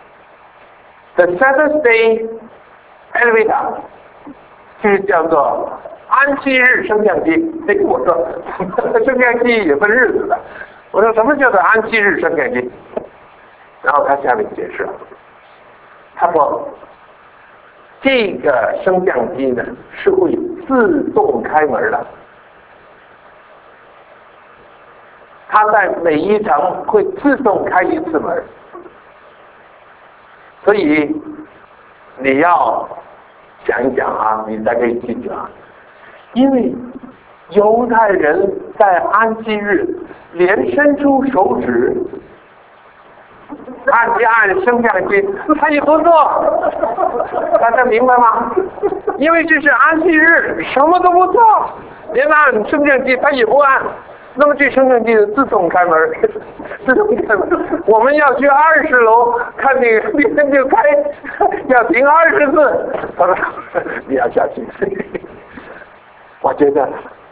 [SPEAKER 1] ，The Seventh Day Elevator， 就是叫做安息日升降机。哎，我说升降机也分日子的。我说什么叫做安息日升降机？然后他下面解释了，他说这个升降机呢是会自动开门的，它在每一层会自动开一次门， 所以你要想一想啊，你才可以记住啊，因为犹太人在安息日连伸出手指按一按生下的经，他也不做，大家明白吗？因为这是安息日，什么都不做，连按生下机他也不按，那么这生下机自动开门，自动开门。我们要去二十楼看那个店就开，要停二十次，他说你要下去。我觉得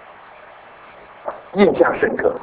[SPEAKER 1] 印象深刻。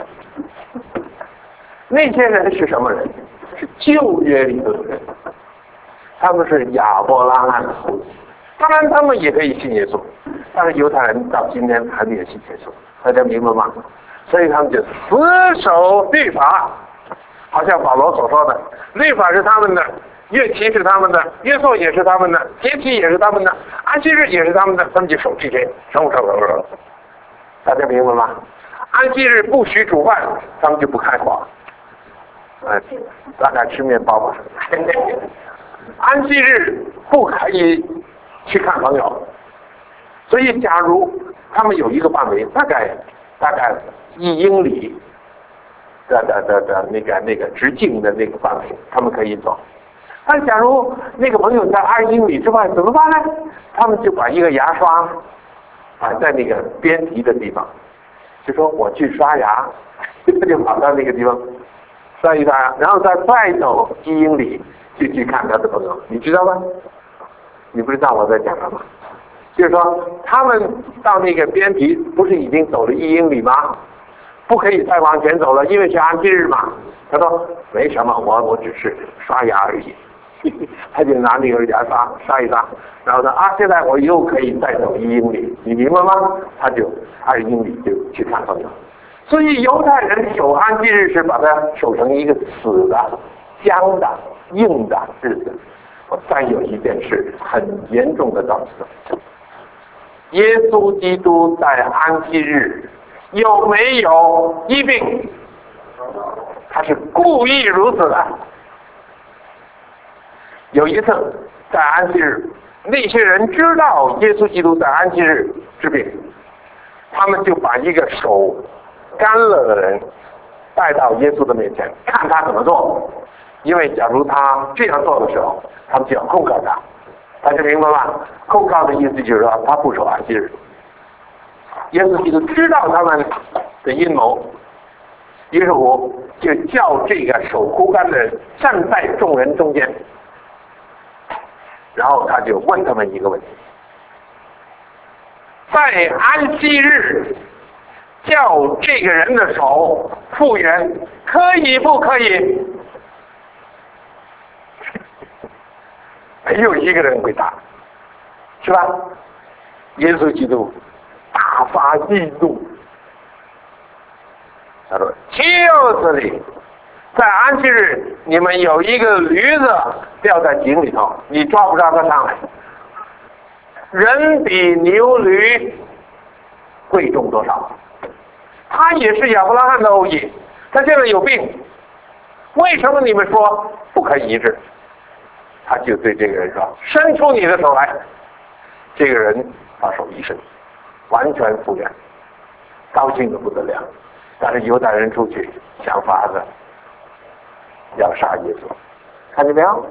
[SPEAKER 1] 那些人是什么人？是旧约里的人，他们是亚伯拉罕的后裔。当然，他们也可以信耶稣，但是犹太人到今天还没有信耶稣，大家明白吗？所以他们就死守律法，好像保罗所说的，律法是他们的，乐期是他们的，约束也是他们的，节期也是他们的，安息日也是他们的，他们就守这些，守守守守。大家明白吗？安息日不许煮饭，他们就不开火。呃，大概吃面包吧。安息日不可以去看朋友，所以假如他们有一个范围，大概大概一英里的的的的那个那个直径的那个范围，他们可以走。但假如那个朋友在二英里之外，怎么办呢？他们就把一个牙刷摆在那个边皮的地方，就说我去刷牙，他就跑到那个地方。刷一刷，然后再再走一英里就去看他的朋友，你知道吗？你不知道我在讲什么？就是说，他们到那个边皮不是已经走了一英里吗？不可以再往前走了，因为是安息日嘛。他说没什么，我我只是刷牙而已。他就拿那个牙刷刷一刷，然后呢啊，现在我又可以再走一英里，你明白吗？他就二英里就去看朋友。所以犹太人守安息日是把它守成一个死的、僵的、硬的日子。但有一件事很严重的告诉耶稣基督在安息日有没有医病？他是故意如此的。有一次在安息日，那些人知道耶稣基督在安息日治病，他们就把一个手干了的人带到耶稣的面前，看他怎么做。因为假如他这样做的时候，他们就要控告他。大家明白吗？控告的意思就是说他不守安息日。耶稣基督知道他们的阴谋，于是乎就叫这个手枯干的人站在众人中间，然后他就问他们一个问题：在安息日叫这个人的手复原，可以不可以？没有一个人会答，是吧？耶稣基督大发异怒，他说：“就是你，在安息日，你们有一个驴子掉在井里头，你抓不着它上来。人比牛驴贵重多少？他也是亚伯拉罕的后裔，他现在有病，为什么你们说不可以医治？”他就对这个人说：“伸出你的手来。”这个人把手一伸，完全复原，高兴的不得了。但是犹太人出去想法子要杀耶稣，看见没有？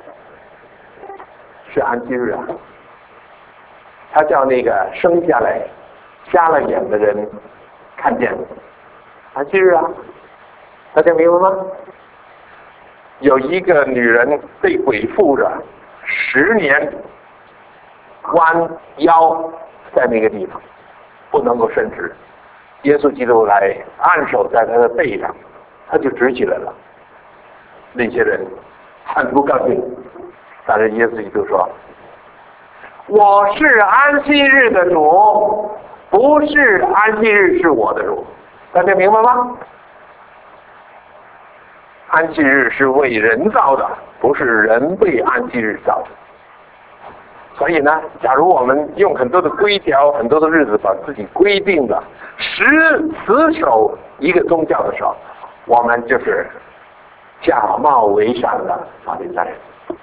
[SPEAKER 1] 是安息日啊！他叫那个生下来瞎了眼的人看见安息日啊！大家明白吗？有一个女人被鬼附着十年，弯腰在那个地方不能够伸直，耶稣基督来按手在他的背上，他就直起来了。那些人很不高兴，但是耶稣基督说：“我是安息日的主，不是安息日是我的主。”大家明白吗？安息日是为人造的，不是人为安息日造的。所以呢，假如我们用很多的规条、很多的日子把自己规定的死死守一个宗教的时候，我们就是假冒伪善的法利赛人。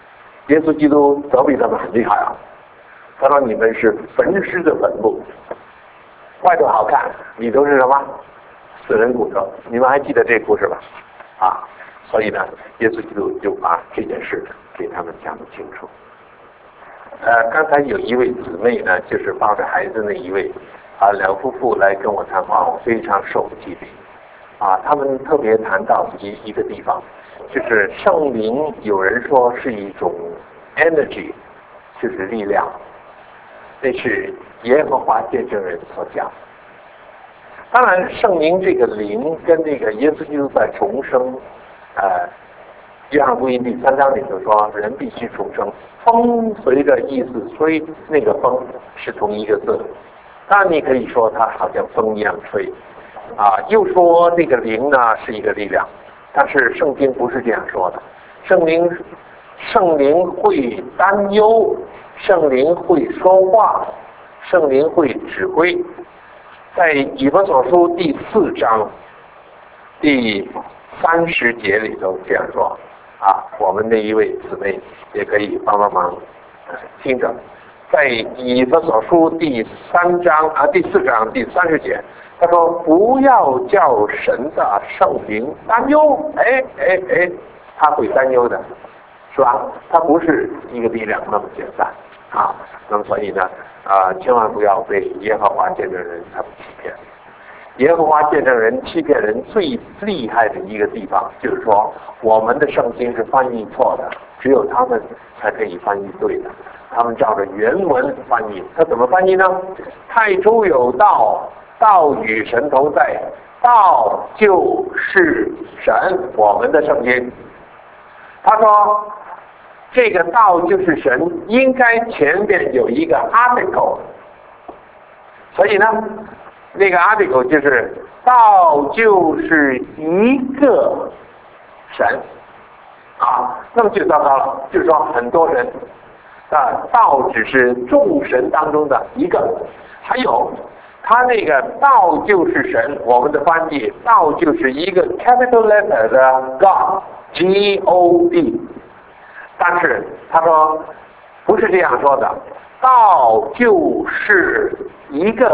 [SPEAKER 1] 耶稣基督责备他们很厉害啊，他说你们是焚尸的坟墓，外头好看，里头是什么？死人骨头。你们还记得这个故事吧？啊，所以呢，耶稣基督就把这件事给他们讲得清楚。呃，刚才有一位姊妹呢，就是抱着孩子那一位，啊，两夫妇来跟我谈话，我非常受激励。啊，他们特别谈到一一个地方，就是圣灵，有人说是一种 energy， 就是力量，那是耶和华见证人所讲。当然，圣灵这个灵跟那个耶稣基督在重生，呃，约翰福音第三章里头说，人必须重生。风随着意思吹，那个风是同一个字。当然，你可以说它好像风一样吹。啊，又说这个灵呢是一个力量，但是圣经不是这样说的。圣灵，圣灵会担忧，圣灵会说话，圣灵会指挥。在以弗所书第四章第三十节里头这样说啊，我们那一位姊妹也可以帮帮忙听着，在以弗所书第三章啊第四章第三十节。他说：“不要叫神的圣灵担忧。”哎哎哎，他会担忧的，是吧？他不是一个力量那么简单啊。那么所以呢，啊、呃，千万不要被耶和华见证人他们欺骗。耶和华见证人欺骗人最厉害的一个地方，就是说我们的圣经是翻译错的，只有他们才可以翻译对的。他们照着原文翻译，他怎么翻译呢？太初有道。道与神同在，道就是神，我们的圣经。他说，这个道就是神，应该前面有一个 article， 所以呢，那个 article 就是道就是一个神啊，那么就糟糕了，就是说很多人啊，道只是众神当中的一个，还有。他那个道就是神，我们的翻译道就是一个 capital letter 的 God G O D， 但是他说不是这样说的，道就是一个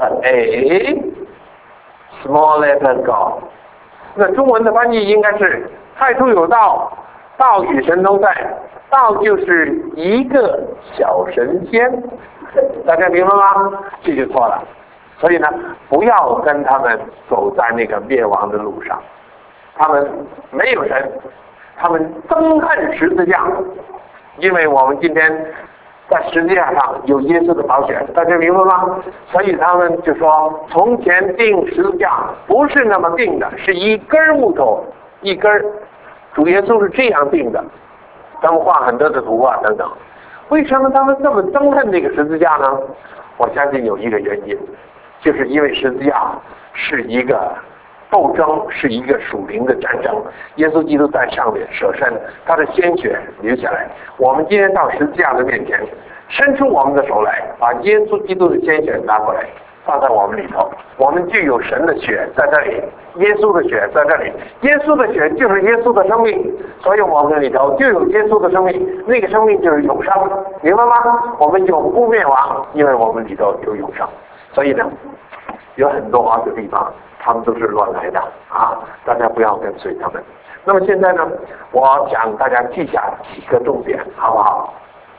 [SPEAKER 1] A small letter God。那中文的翻译应该是太初有道，道与神同在，道就是一个小神仙，大家明白吗？这就错了。所以呢，不要跟他们走在那个灭亡的路上。他们没有神，他们憎恨十字架，因为我们今天在十字架上有耶稣的宝血，大家明白吗？所以他们就说，从前定十字架不是那么定的，是一根木头一根，主耶稣是这样定的。他们画很多的图啊等等。为什么他们这么憎恨这个十字架呢？我相信有一个原因。就是因为十字架是一个斗争，是一个属灵的战争。耶稣基督在上面舍身，他的鲜血流下来。我们今天到十字架的面前，伸出我们的手来，把耶稣基督的鲜血拿过来，放在我们里头。我们就有神的血在这里，耶稣的血在这里。耶稣的血就是耶稣的生命，所以我们里头就有耶稣的生命，那个生命就是永生，明白吗？我们永不灭亡，因为我们里头有永生。所以呢，有很多的地方，他们都是乱来的啊！大家不要跟随他们。那么现在呢，我想大家记下几个重点，好不好？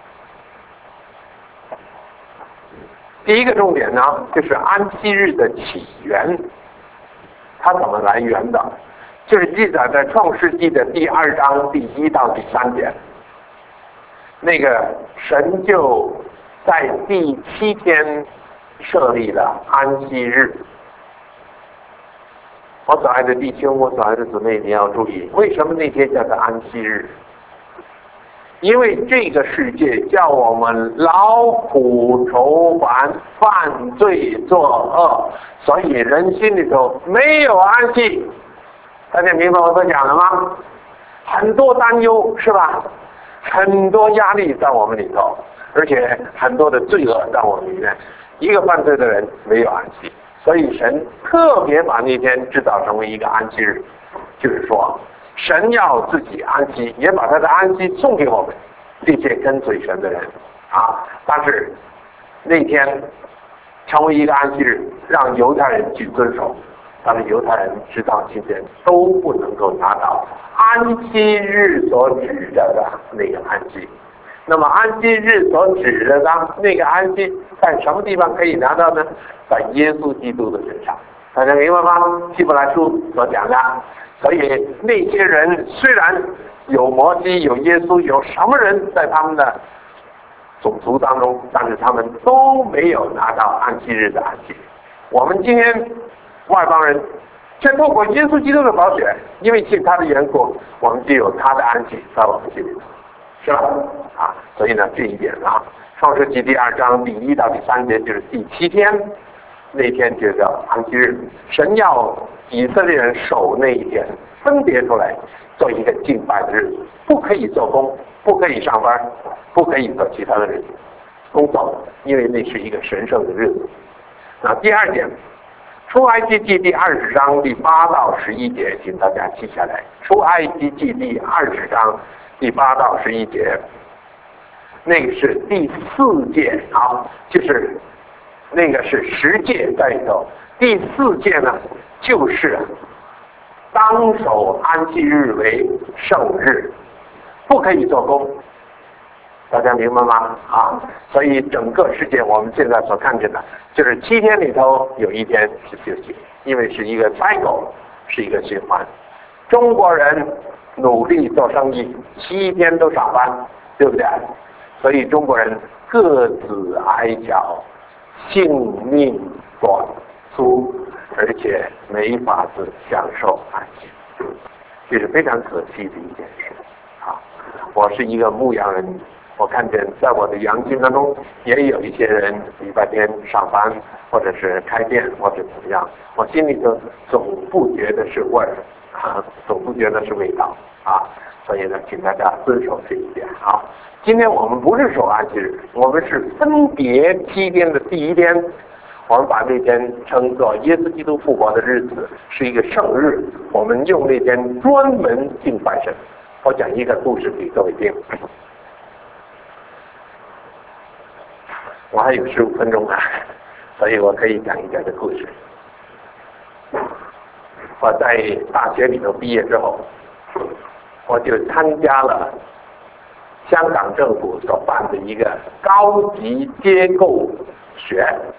[SPEAKER 1] 第一个重点呢，就是安息日的起源，它怎么来源的？就是记载在创世纪的第二章第一到第三节。那个神就在第七天设立了安息日。我所爱的弟兄，我所爱的姊妹，你要注意，为什么那天叫做安息日？因为这个世界叫我们劳苦愁烦、犯罪作恶，所以人心里头没有安息。大家明白我所讲的吗？很多担忧，是吧？很多压力在我们里头，而且很多的罪恶在我们里面。一个犯罪的人没有安息，所以神特别把那天制造成为一个安息日，就是说神要自己安息，也把他的安息送给我们。 这些跟随神的人啊。但是那天成为一个安息日，让犹太人去遵守，但是犹太人直到今天都不能够拿到安息日所指的的那个安息。那么安息日所指的呢，那个安息在什么地方可以拿到呢？在耶稣基督的身上。大家明白吗？希伯来书所讲的。所以那些人虽然有摩西、有耶稣、有什么人在他们的种族当中，但是他们都没有拿到安息日的安息。我们今天外邦人却透过耶稣基督的宝血，因为信他的缘故，我们就有他的安息在我们心里，是吧？啊，所以呢，这一点啊，创世纪第二章第一到第三节就是第七天，那天就叫安息日。神要以色列人守那一天，分别出来做一个敬拜的日子，不可以做工，不可以上班，不可以做其他的日子工作，因为那是一个神圣的日子。那第二点，出埃及记第二十章第八到十一节，请大家记下来。出埃及记第二十章第八到十一节，那个是第四诫啊，就是那个是十诫在里头。第四诫呢，就是当守安息日为圣日，不可以做工。大家明白吗？啊，所以整个世界我们现在所看见的，就是七天里头有一天是休息，因为是一个 cycle， 是一个循环。中国人努力做生意，七天都上班，对不对？所以中国人各自哀叫，性命短促，而且没法子享受安息，这是非常可惜的一件事。啊，我是一个牧羊人，我看见在我的羊群当中也有一些人礼拜天上班，或者是开店，或者怎么样，我心里头总不觉得是味儿啊，总不觉得是味道啊。所以呢，请大家遵守这一点啊。今天我们不是守安息日，我们是分别七天的第一天，我们把那天称作耶稣基督复活的日子，是一个圣日，我们用那天专门敬拜神。我讲一个故事给各位听。我还有十五分钟啊，所以我可以讲一讲这故事。我在大学里头毕业之后，我就参加了香港政府所办的一个高级结构学，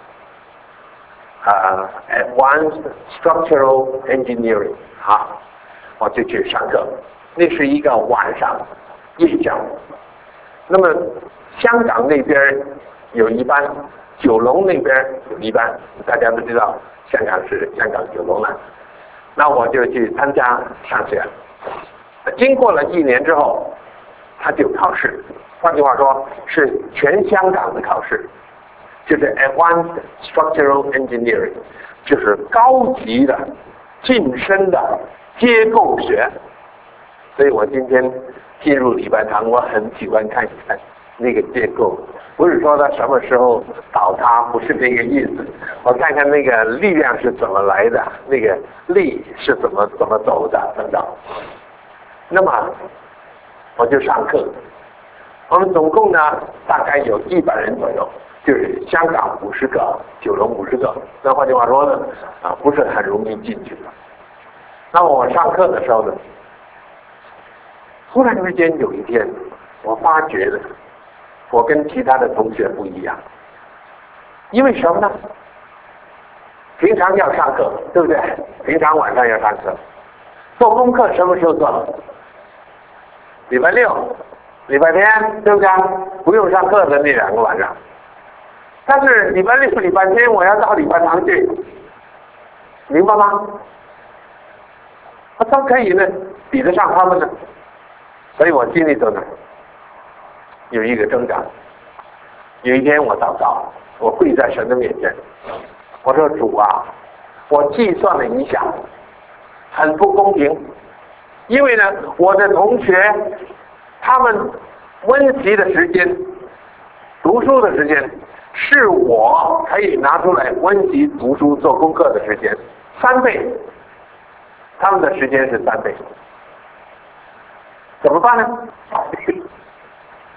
[SPEAKER 1] 啊、uh, ，Advanced Structural Engineering 啊，我就去上课。那是一个晚上夜教。那么香港那边有一班，九龙那边有一班，大家都知道香港是香港九龙了。那我就去参加上学。经过了一年之后，他就考试，换句话说是全香港的考试，就是 Advanced Structural Engineering， 就是高级的、晋升的结构学。所以我今天进入礼拜堂，我很喜欢看一看那个结构，不是说它什么时候倒塌，不是这个意思。我看看那个力量是怎么来的，那个力是怎么怎么走的等等。那么我就上课，我们总共呢大概有一百人左右，就是香港五十个，九龙五十个。那换句话说呢，啊，不是很容易进去的。那么我上课的时候呢，突然之间有一天，我发觉了，我跟其他的同学不一样。因为什么呢？平常要上课，对不对？平常晚上要上课，做功课什么时候做？礼拜六、礼拜天，对不对？不用上课的那两个晚上。但是礼拜六、礼拜天我要到礼拜堂去，明白吗？我怎么可以呢比得上他们呢？所以我心里头呢有一个挣扎。有一天我祷告，我跪在神的面前，我说主啊，我计算了一下，很不公平，因为呢我的同学他们温习的时间、读书的时间，是我可以拿出来温习、读书、做功课的时间三倍，他们的时间是三倍。怎么办呢？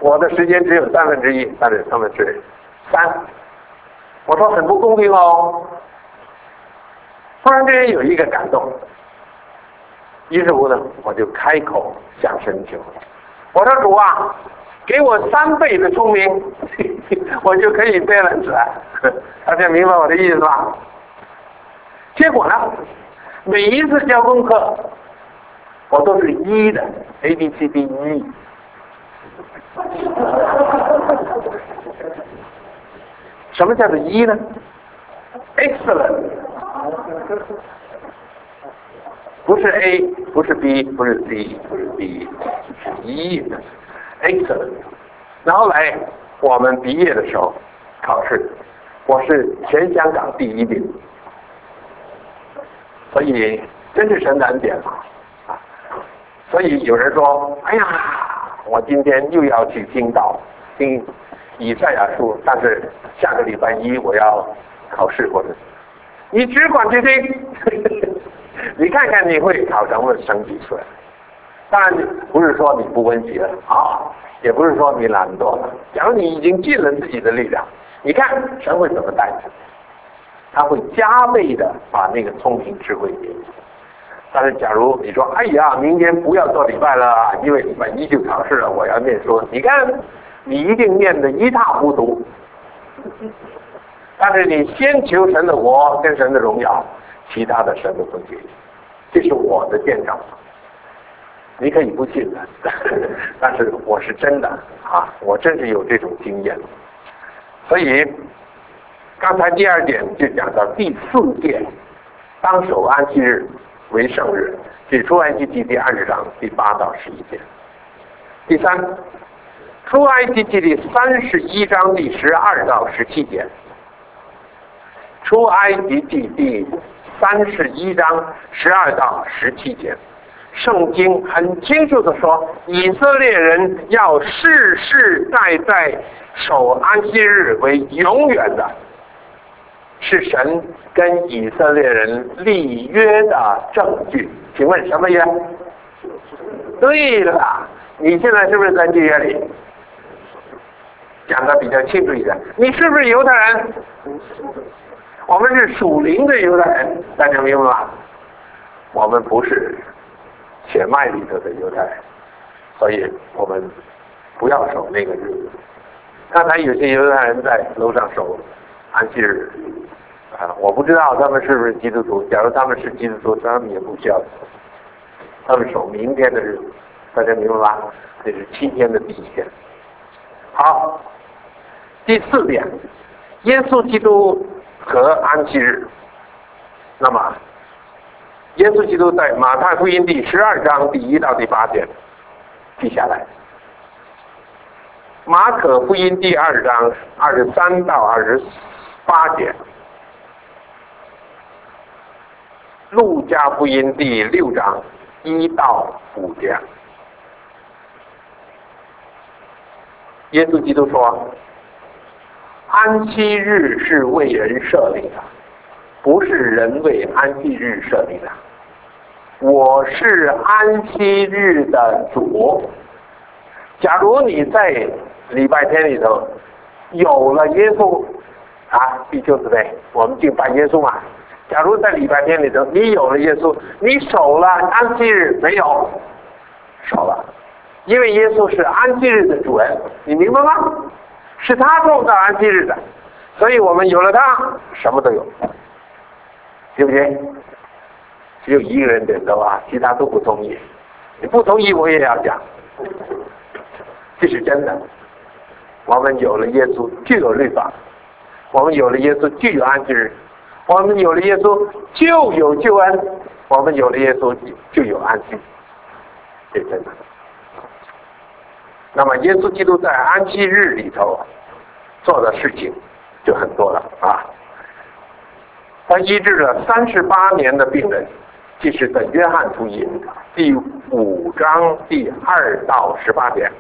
[SPEAKER 1] 我的时间只有三分之一，但是他们是三。我说很不公平哦。突然之间有一个感动，于是乎呢，我就开口向神求，我说主啊，给我三倍的聪明，我就可以 balance 了。大家明白我的意思吧？结果呢，每一次交功课，我都是一的 A B C D E。什么叫做一呢 ？Excellent， 不是 A， 不是 B， 不是 C， 不是 D， 是一 ，Excellent。然后来我们毕业的时候考试，我是全香港第一名，所以真是神的恩典啊！所以有人说：“哎呀，我今天又要去听道，听以赛亚书，但是下个礼拜一我要考试，或者你只管去听，你看看你会考什么成绩出来。当然不是说你不温习了啊，也不是说你懒惰了。假如你已经尽了自己的力量，你看神会怎么带着？他会加倍的把那个聪明智慧给你。但是假如你说，哎呀，明天不要做礼拜了，因为礼拜一就考试了，我要念书，你看你一定念得一塌糊涂。但是你先求神的国跟神的荣耀，其他的神都会给你。这是我的见证，你可以不信的，但是我是真的啊，我真是有这种经验。所以刚才第二点就讲到第四点，当守安息日为圣日，是出埃及记第二十章第八到十一节。第三，出埃及记第三十一章第十二到十七节。出埃及记第三十一章十二到十七节，圣经很清楚的说，以色列人要世世代代守安息日为永远的，是神跟以色列人立约的证据。请问什么约？对了，你现在是不是在立约里？讲的比较清楚一点，你是不是犹太人？我们是属灵的犹太人，大家明白吗？我们不是血脉里头的犹太人，所以我们不要守那个日子。刚才有些犹太人在楼上守安息日啊，我不知道他们是不是基督徒。假如他们是基督徒，他们也不需要守，他们守明天的日子，大家明白吗？这是七天的第一天。好，第四点，耶稣基督和安息日。那么耶稣基督在马太福音第十二章第一到第八节记下来，马可福音第二章二十三到二十八节，路加福音第六章一到五节。耶稣基督说，安息日是为人设立的，不是人为安息日设立的。我是安息日的主。假如你在礼拜天里头有了耶稣啊，第九子辈，我们敬拜耶稣嘛。假如在礼拜天里头你有了耶稣，你守了安息日没有？守了，因为耶稣是安息日的主人，你明白吗？是他创造安息日的，所以我们有了他，什么都有，对不对？只有一个人点头啊，其他都不同意。你不同意，我也要讲，这是真的。我们有了耶稣，就有律法；我们有了耶稣，就有安息日；我们有了耶稣，就有救恩；我们有了耶稣，就有安息。这是真的。那么，耶稣基督在安息日里头做的事情就很多了啊。他医治了三十八年的病人，这是在约翰福音第五章第二到十八节。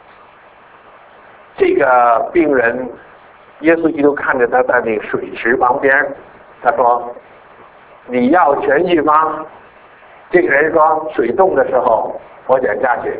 [SPEAKER 1] 这个病人，耶稣基督看着他在那个水池旁边，他说：“你要痊愈吗？”这个人说：“水动的时候，我想下去，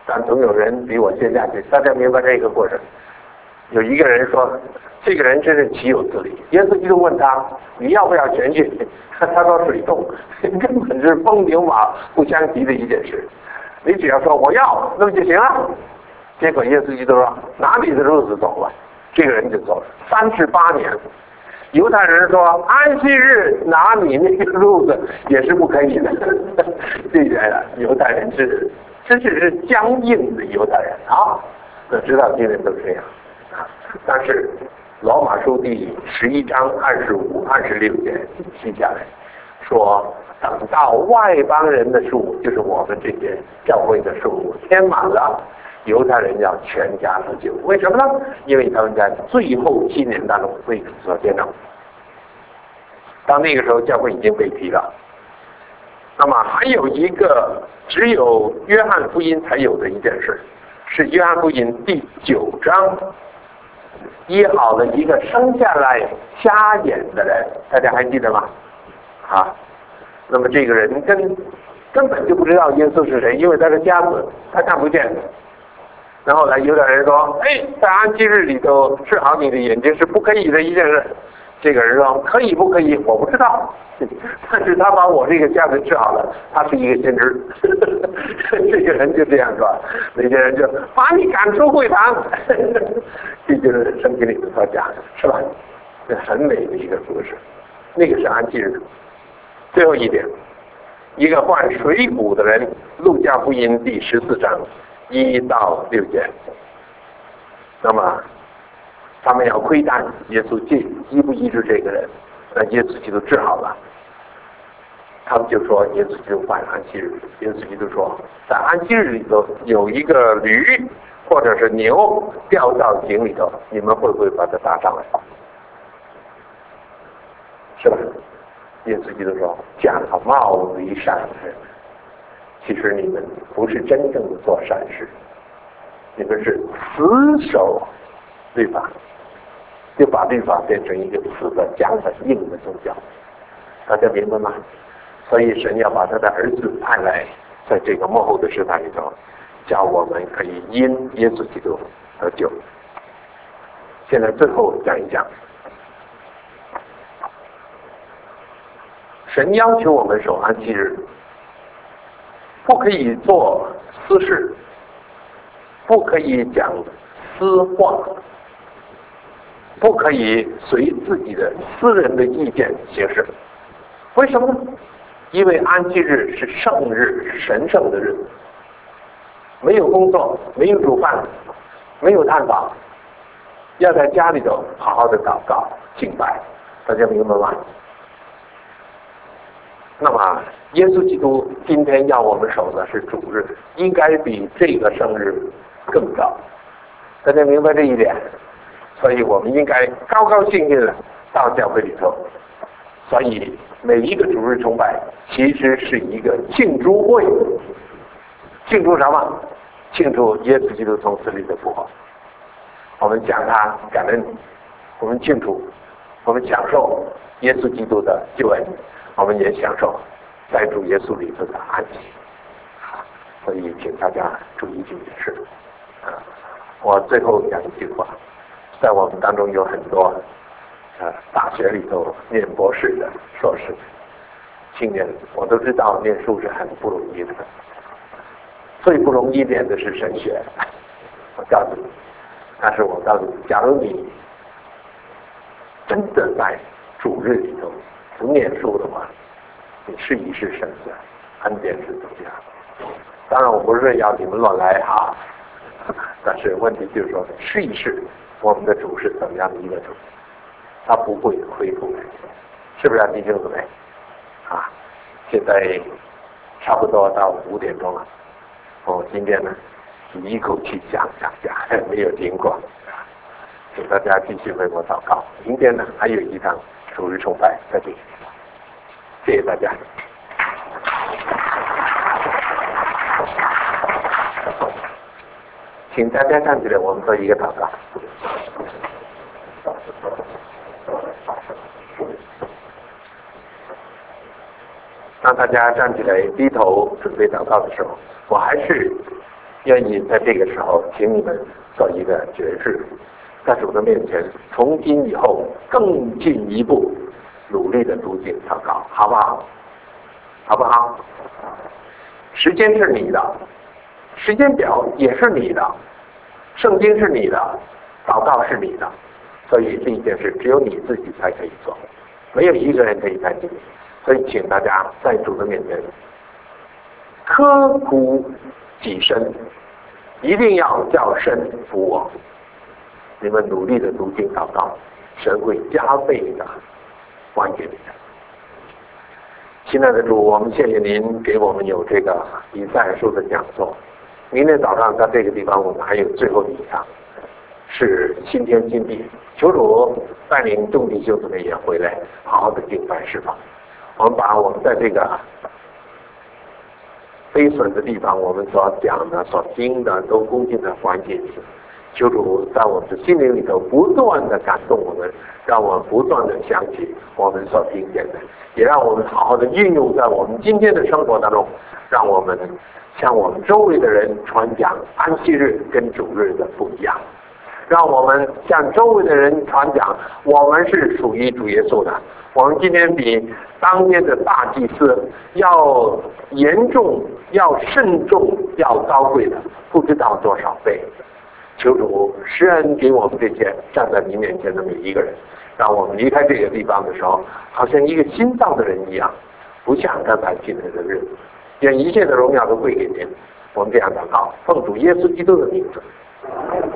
[SPEAKER 1] 但总有人比我先下去。大家明白这个过程？有一个人说，这个人真是岂有此理。耶稣基督问他，你要不要前去？他说水动，根本是风牛马不相及的一件事。你只要说我要，那么就行了。结果耶稣基督说，拿你的褥子走吧。这个人就走了，三十八年。犹太人说安息日拿你那个褥子也是不可以的。这点犹太人是真是是僵硬的犹太人啊，我知道今天都这样啊。但是罗马书第十一章二十五、二十六节记下来说，等到外邦人的数，就是我们这些教会的数填满了，犹太人要全家得救。为什么呢？因为他们在最后七年当中为主所见证。到那个时候，教会已经被批了。那么还有一个只有约翰福音才有的一件事，是约翰福音第九章医好了一个生下来瞎眼的人，大家还记得吗？啊，那么这个人根根本就不知道耶稣是谁，因为他是瞎子，他看不见。然后来犹太人说，哎，在安息日里头治好你的眼睛是不可以的一件事。这个人说可以不可以我不知道，但是他把我这个瞎子治好了，他是一个先知。这个人就这样说，那些人就把你赶出会堂。这就是圣经里面所讲的，是吧？这很美的一个故事。那个是安息日。最后一点，一个患水谷的人，路加福音第十四章一到六节。那么他们要窥探耶稣医不医治这个人，那耶稣基督治好了。他们就说耶稣基督犯安息日。耶稣基督说，在安息日里头有一个驴或者是牛掉到井里头，你们会不会把它打上来？是吧？耶稣基督说，假冒为善人，其实你们不是真正的做善事，你们是死守律法，就把律法变成一个死的、僵的、硬的宗教。大家明白吗？所以神要把他的儿子派来，在这个末后的时代里头，叫我们可以因耶稣基督得救。现在最后讲一讲，神要求我们守安息日，不可以做私事，不可以讲私话，不可以随自己的私人的意见行事。为什么呢？因为安息日是圣日，是神圣的日子，没有工作，没有煮饭，没有探访，要在家里头好好的祷告敬拜。大家明白吗？那么耶稣基督今天要我们守的是主日，应该比这个生日更高。大家明白这一点？所以我们应该高高兴兴的到教会里头。所以每一个主日崇拜其实是一个庆祝会。庆祝什么？庆祝耶稣基督从死里的复活。我们讲他感恩，我们庆祝，我们享受耶稣基督的救恩，我们也享受在主耶稣里头的安息。所以请大家注意这件事。我最后讲一句话，在我们当中有很多呃大学里头念博士的、硕士的青年，我都知道念书是很不容易的，最不容易念的是神学。我告诉你，但是我告诉你，假如你真的在主日里头不念书的话，你试一试神的恩典是怎么样。当然我不是要你们乱来哈，但是问题就是说，试一试我们的主是怎么样的一个主，他不会恢复的，是不是啊，弟兄姊妹？啊，现在差不多到五点钟了，我今天呢一口气讲讲讲，没有停过，请大家继续为我祷告。明天呢还有一场主日崇拜在这里，谢谢大家。请大家站起来，我们做一个祷告。当大家站起来低头准备祷告的时候，我还是愿意在这个时候，请你们做一个决志，在主的面前，从今以后更进一步努力的读经祷告，好不好？好不好？时间是你的，时间表也是你的，圣经是你的，祷告是你的，所以这一件事只有你自己才可以做，没有一个人可以代替你。所以请大家在主的面前刻苦己身，一定要叫神服我。你们努力的读经祷告，神会加倍的还给你们。亲爱的主，我们谢谢您给我们有这个以赛亚书的讲座。明天早上在这个地方，我们还有最后一场，是新天新地。求主带领众弟兄姊妹也回来，好好的敬拜释放。我们把我们在这个非损的地方，我们所讲的、所听的，都恭敬的还给你。求主在我们的心灵里头不断的感动我们，让我们不断的想起我们所听见的，也让我们好好的运用在我们今天的生活当中，让我们向我们周围的人传讲安息日跟主日的不一样，让我们向周围的人传讲我们是属于主耶稣的。我们今天比当年的大祭司要严重、要慎重、要高贵的不知道多少倍。求主施恩给我们这些站在你面前的每一个人，让我们离开这个地方的时候，好像一个新造的人一样，不像刚才进来的日子。愿一切的荣耀都归给您。我们这样祷告，奉主耶稣基督的名字。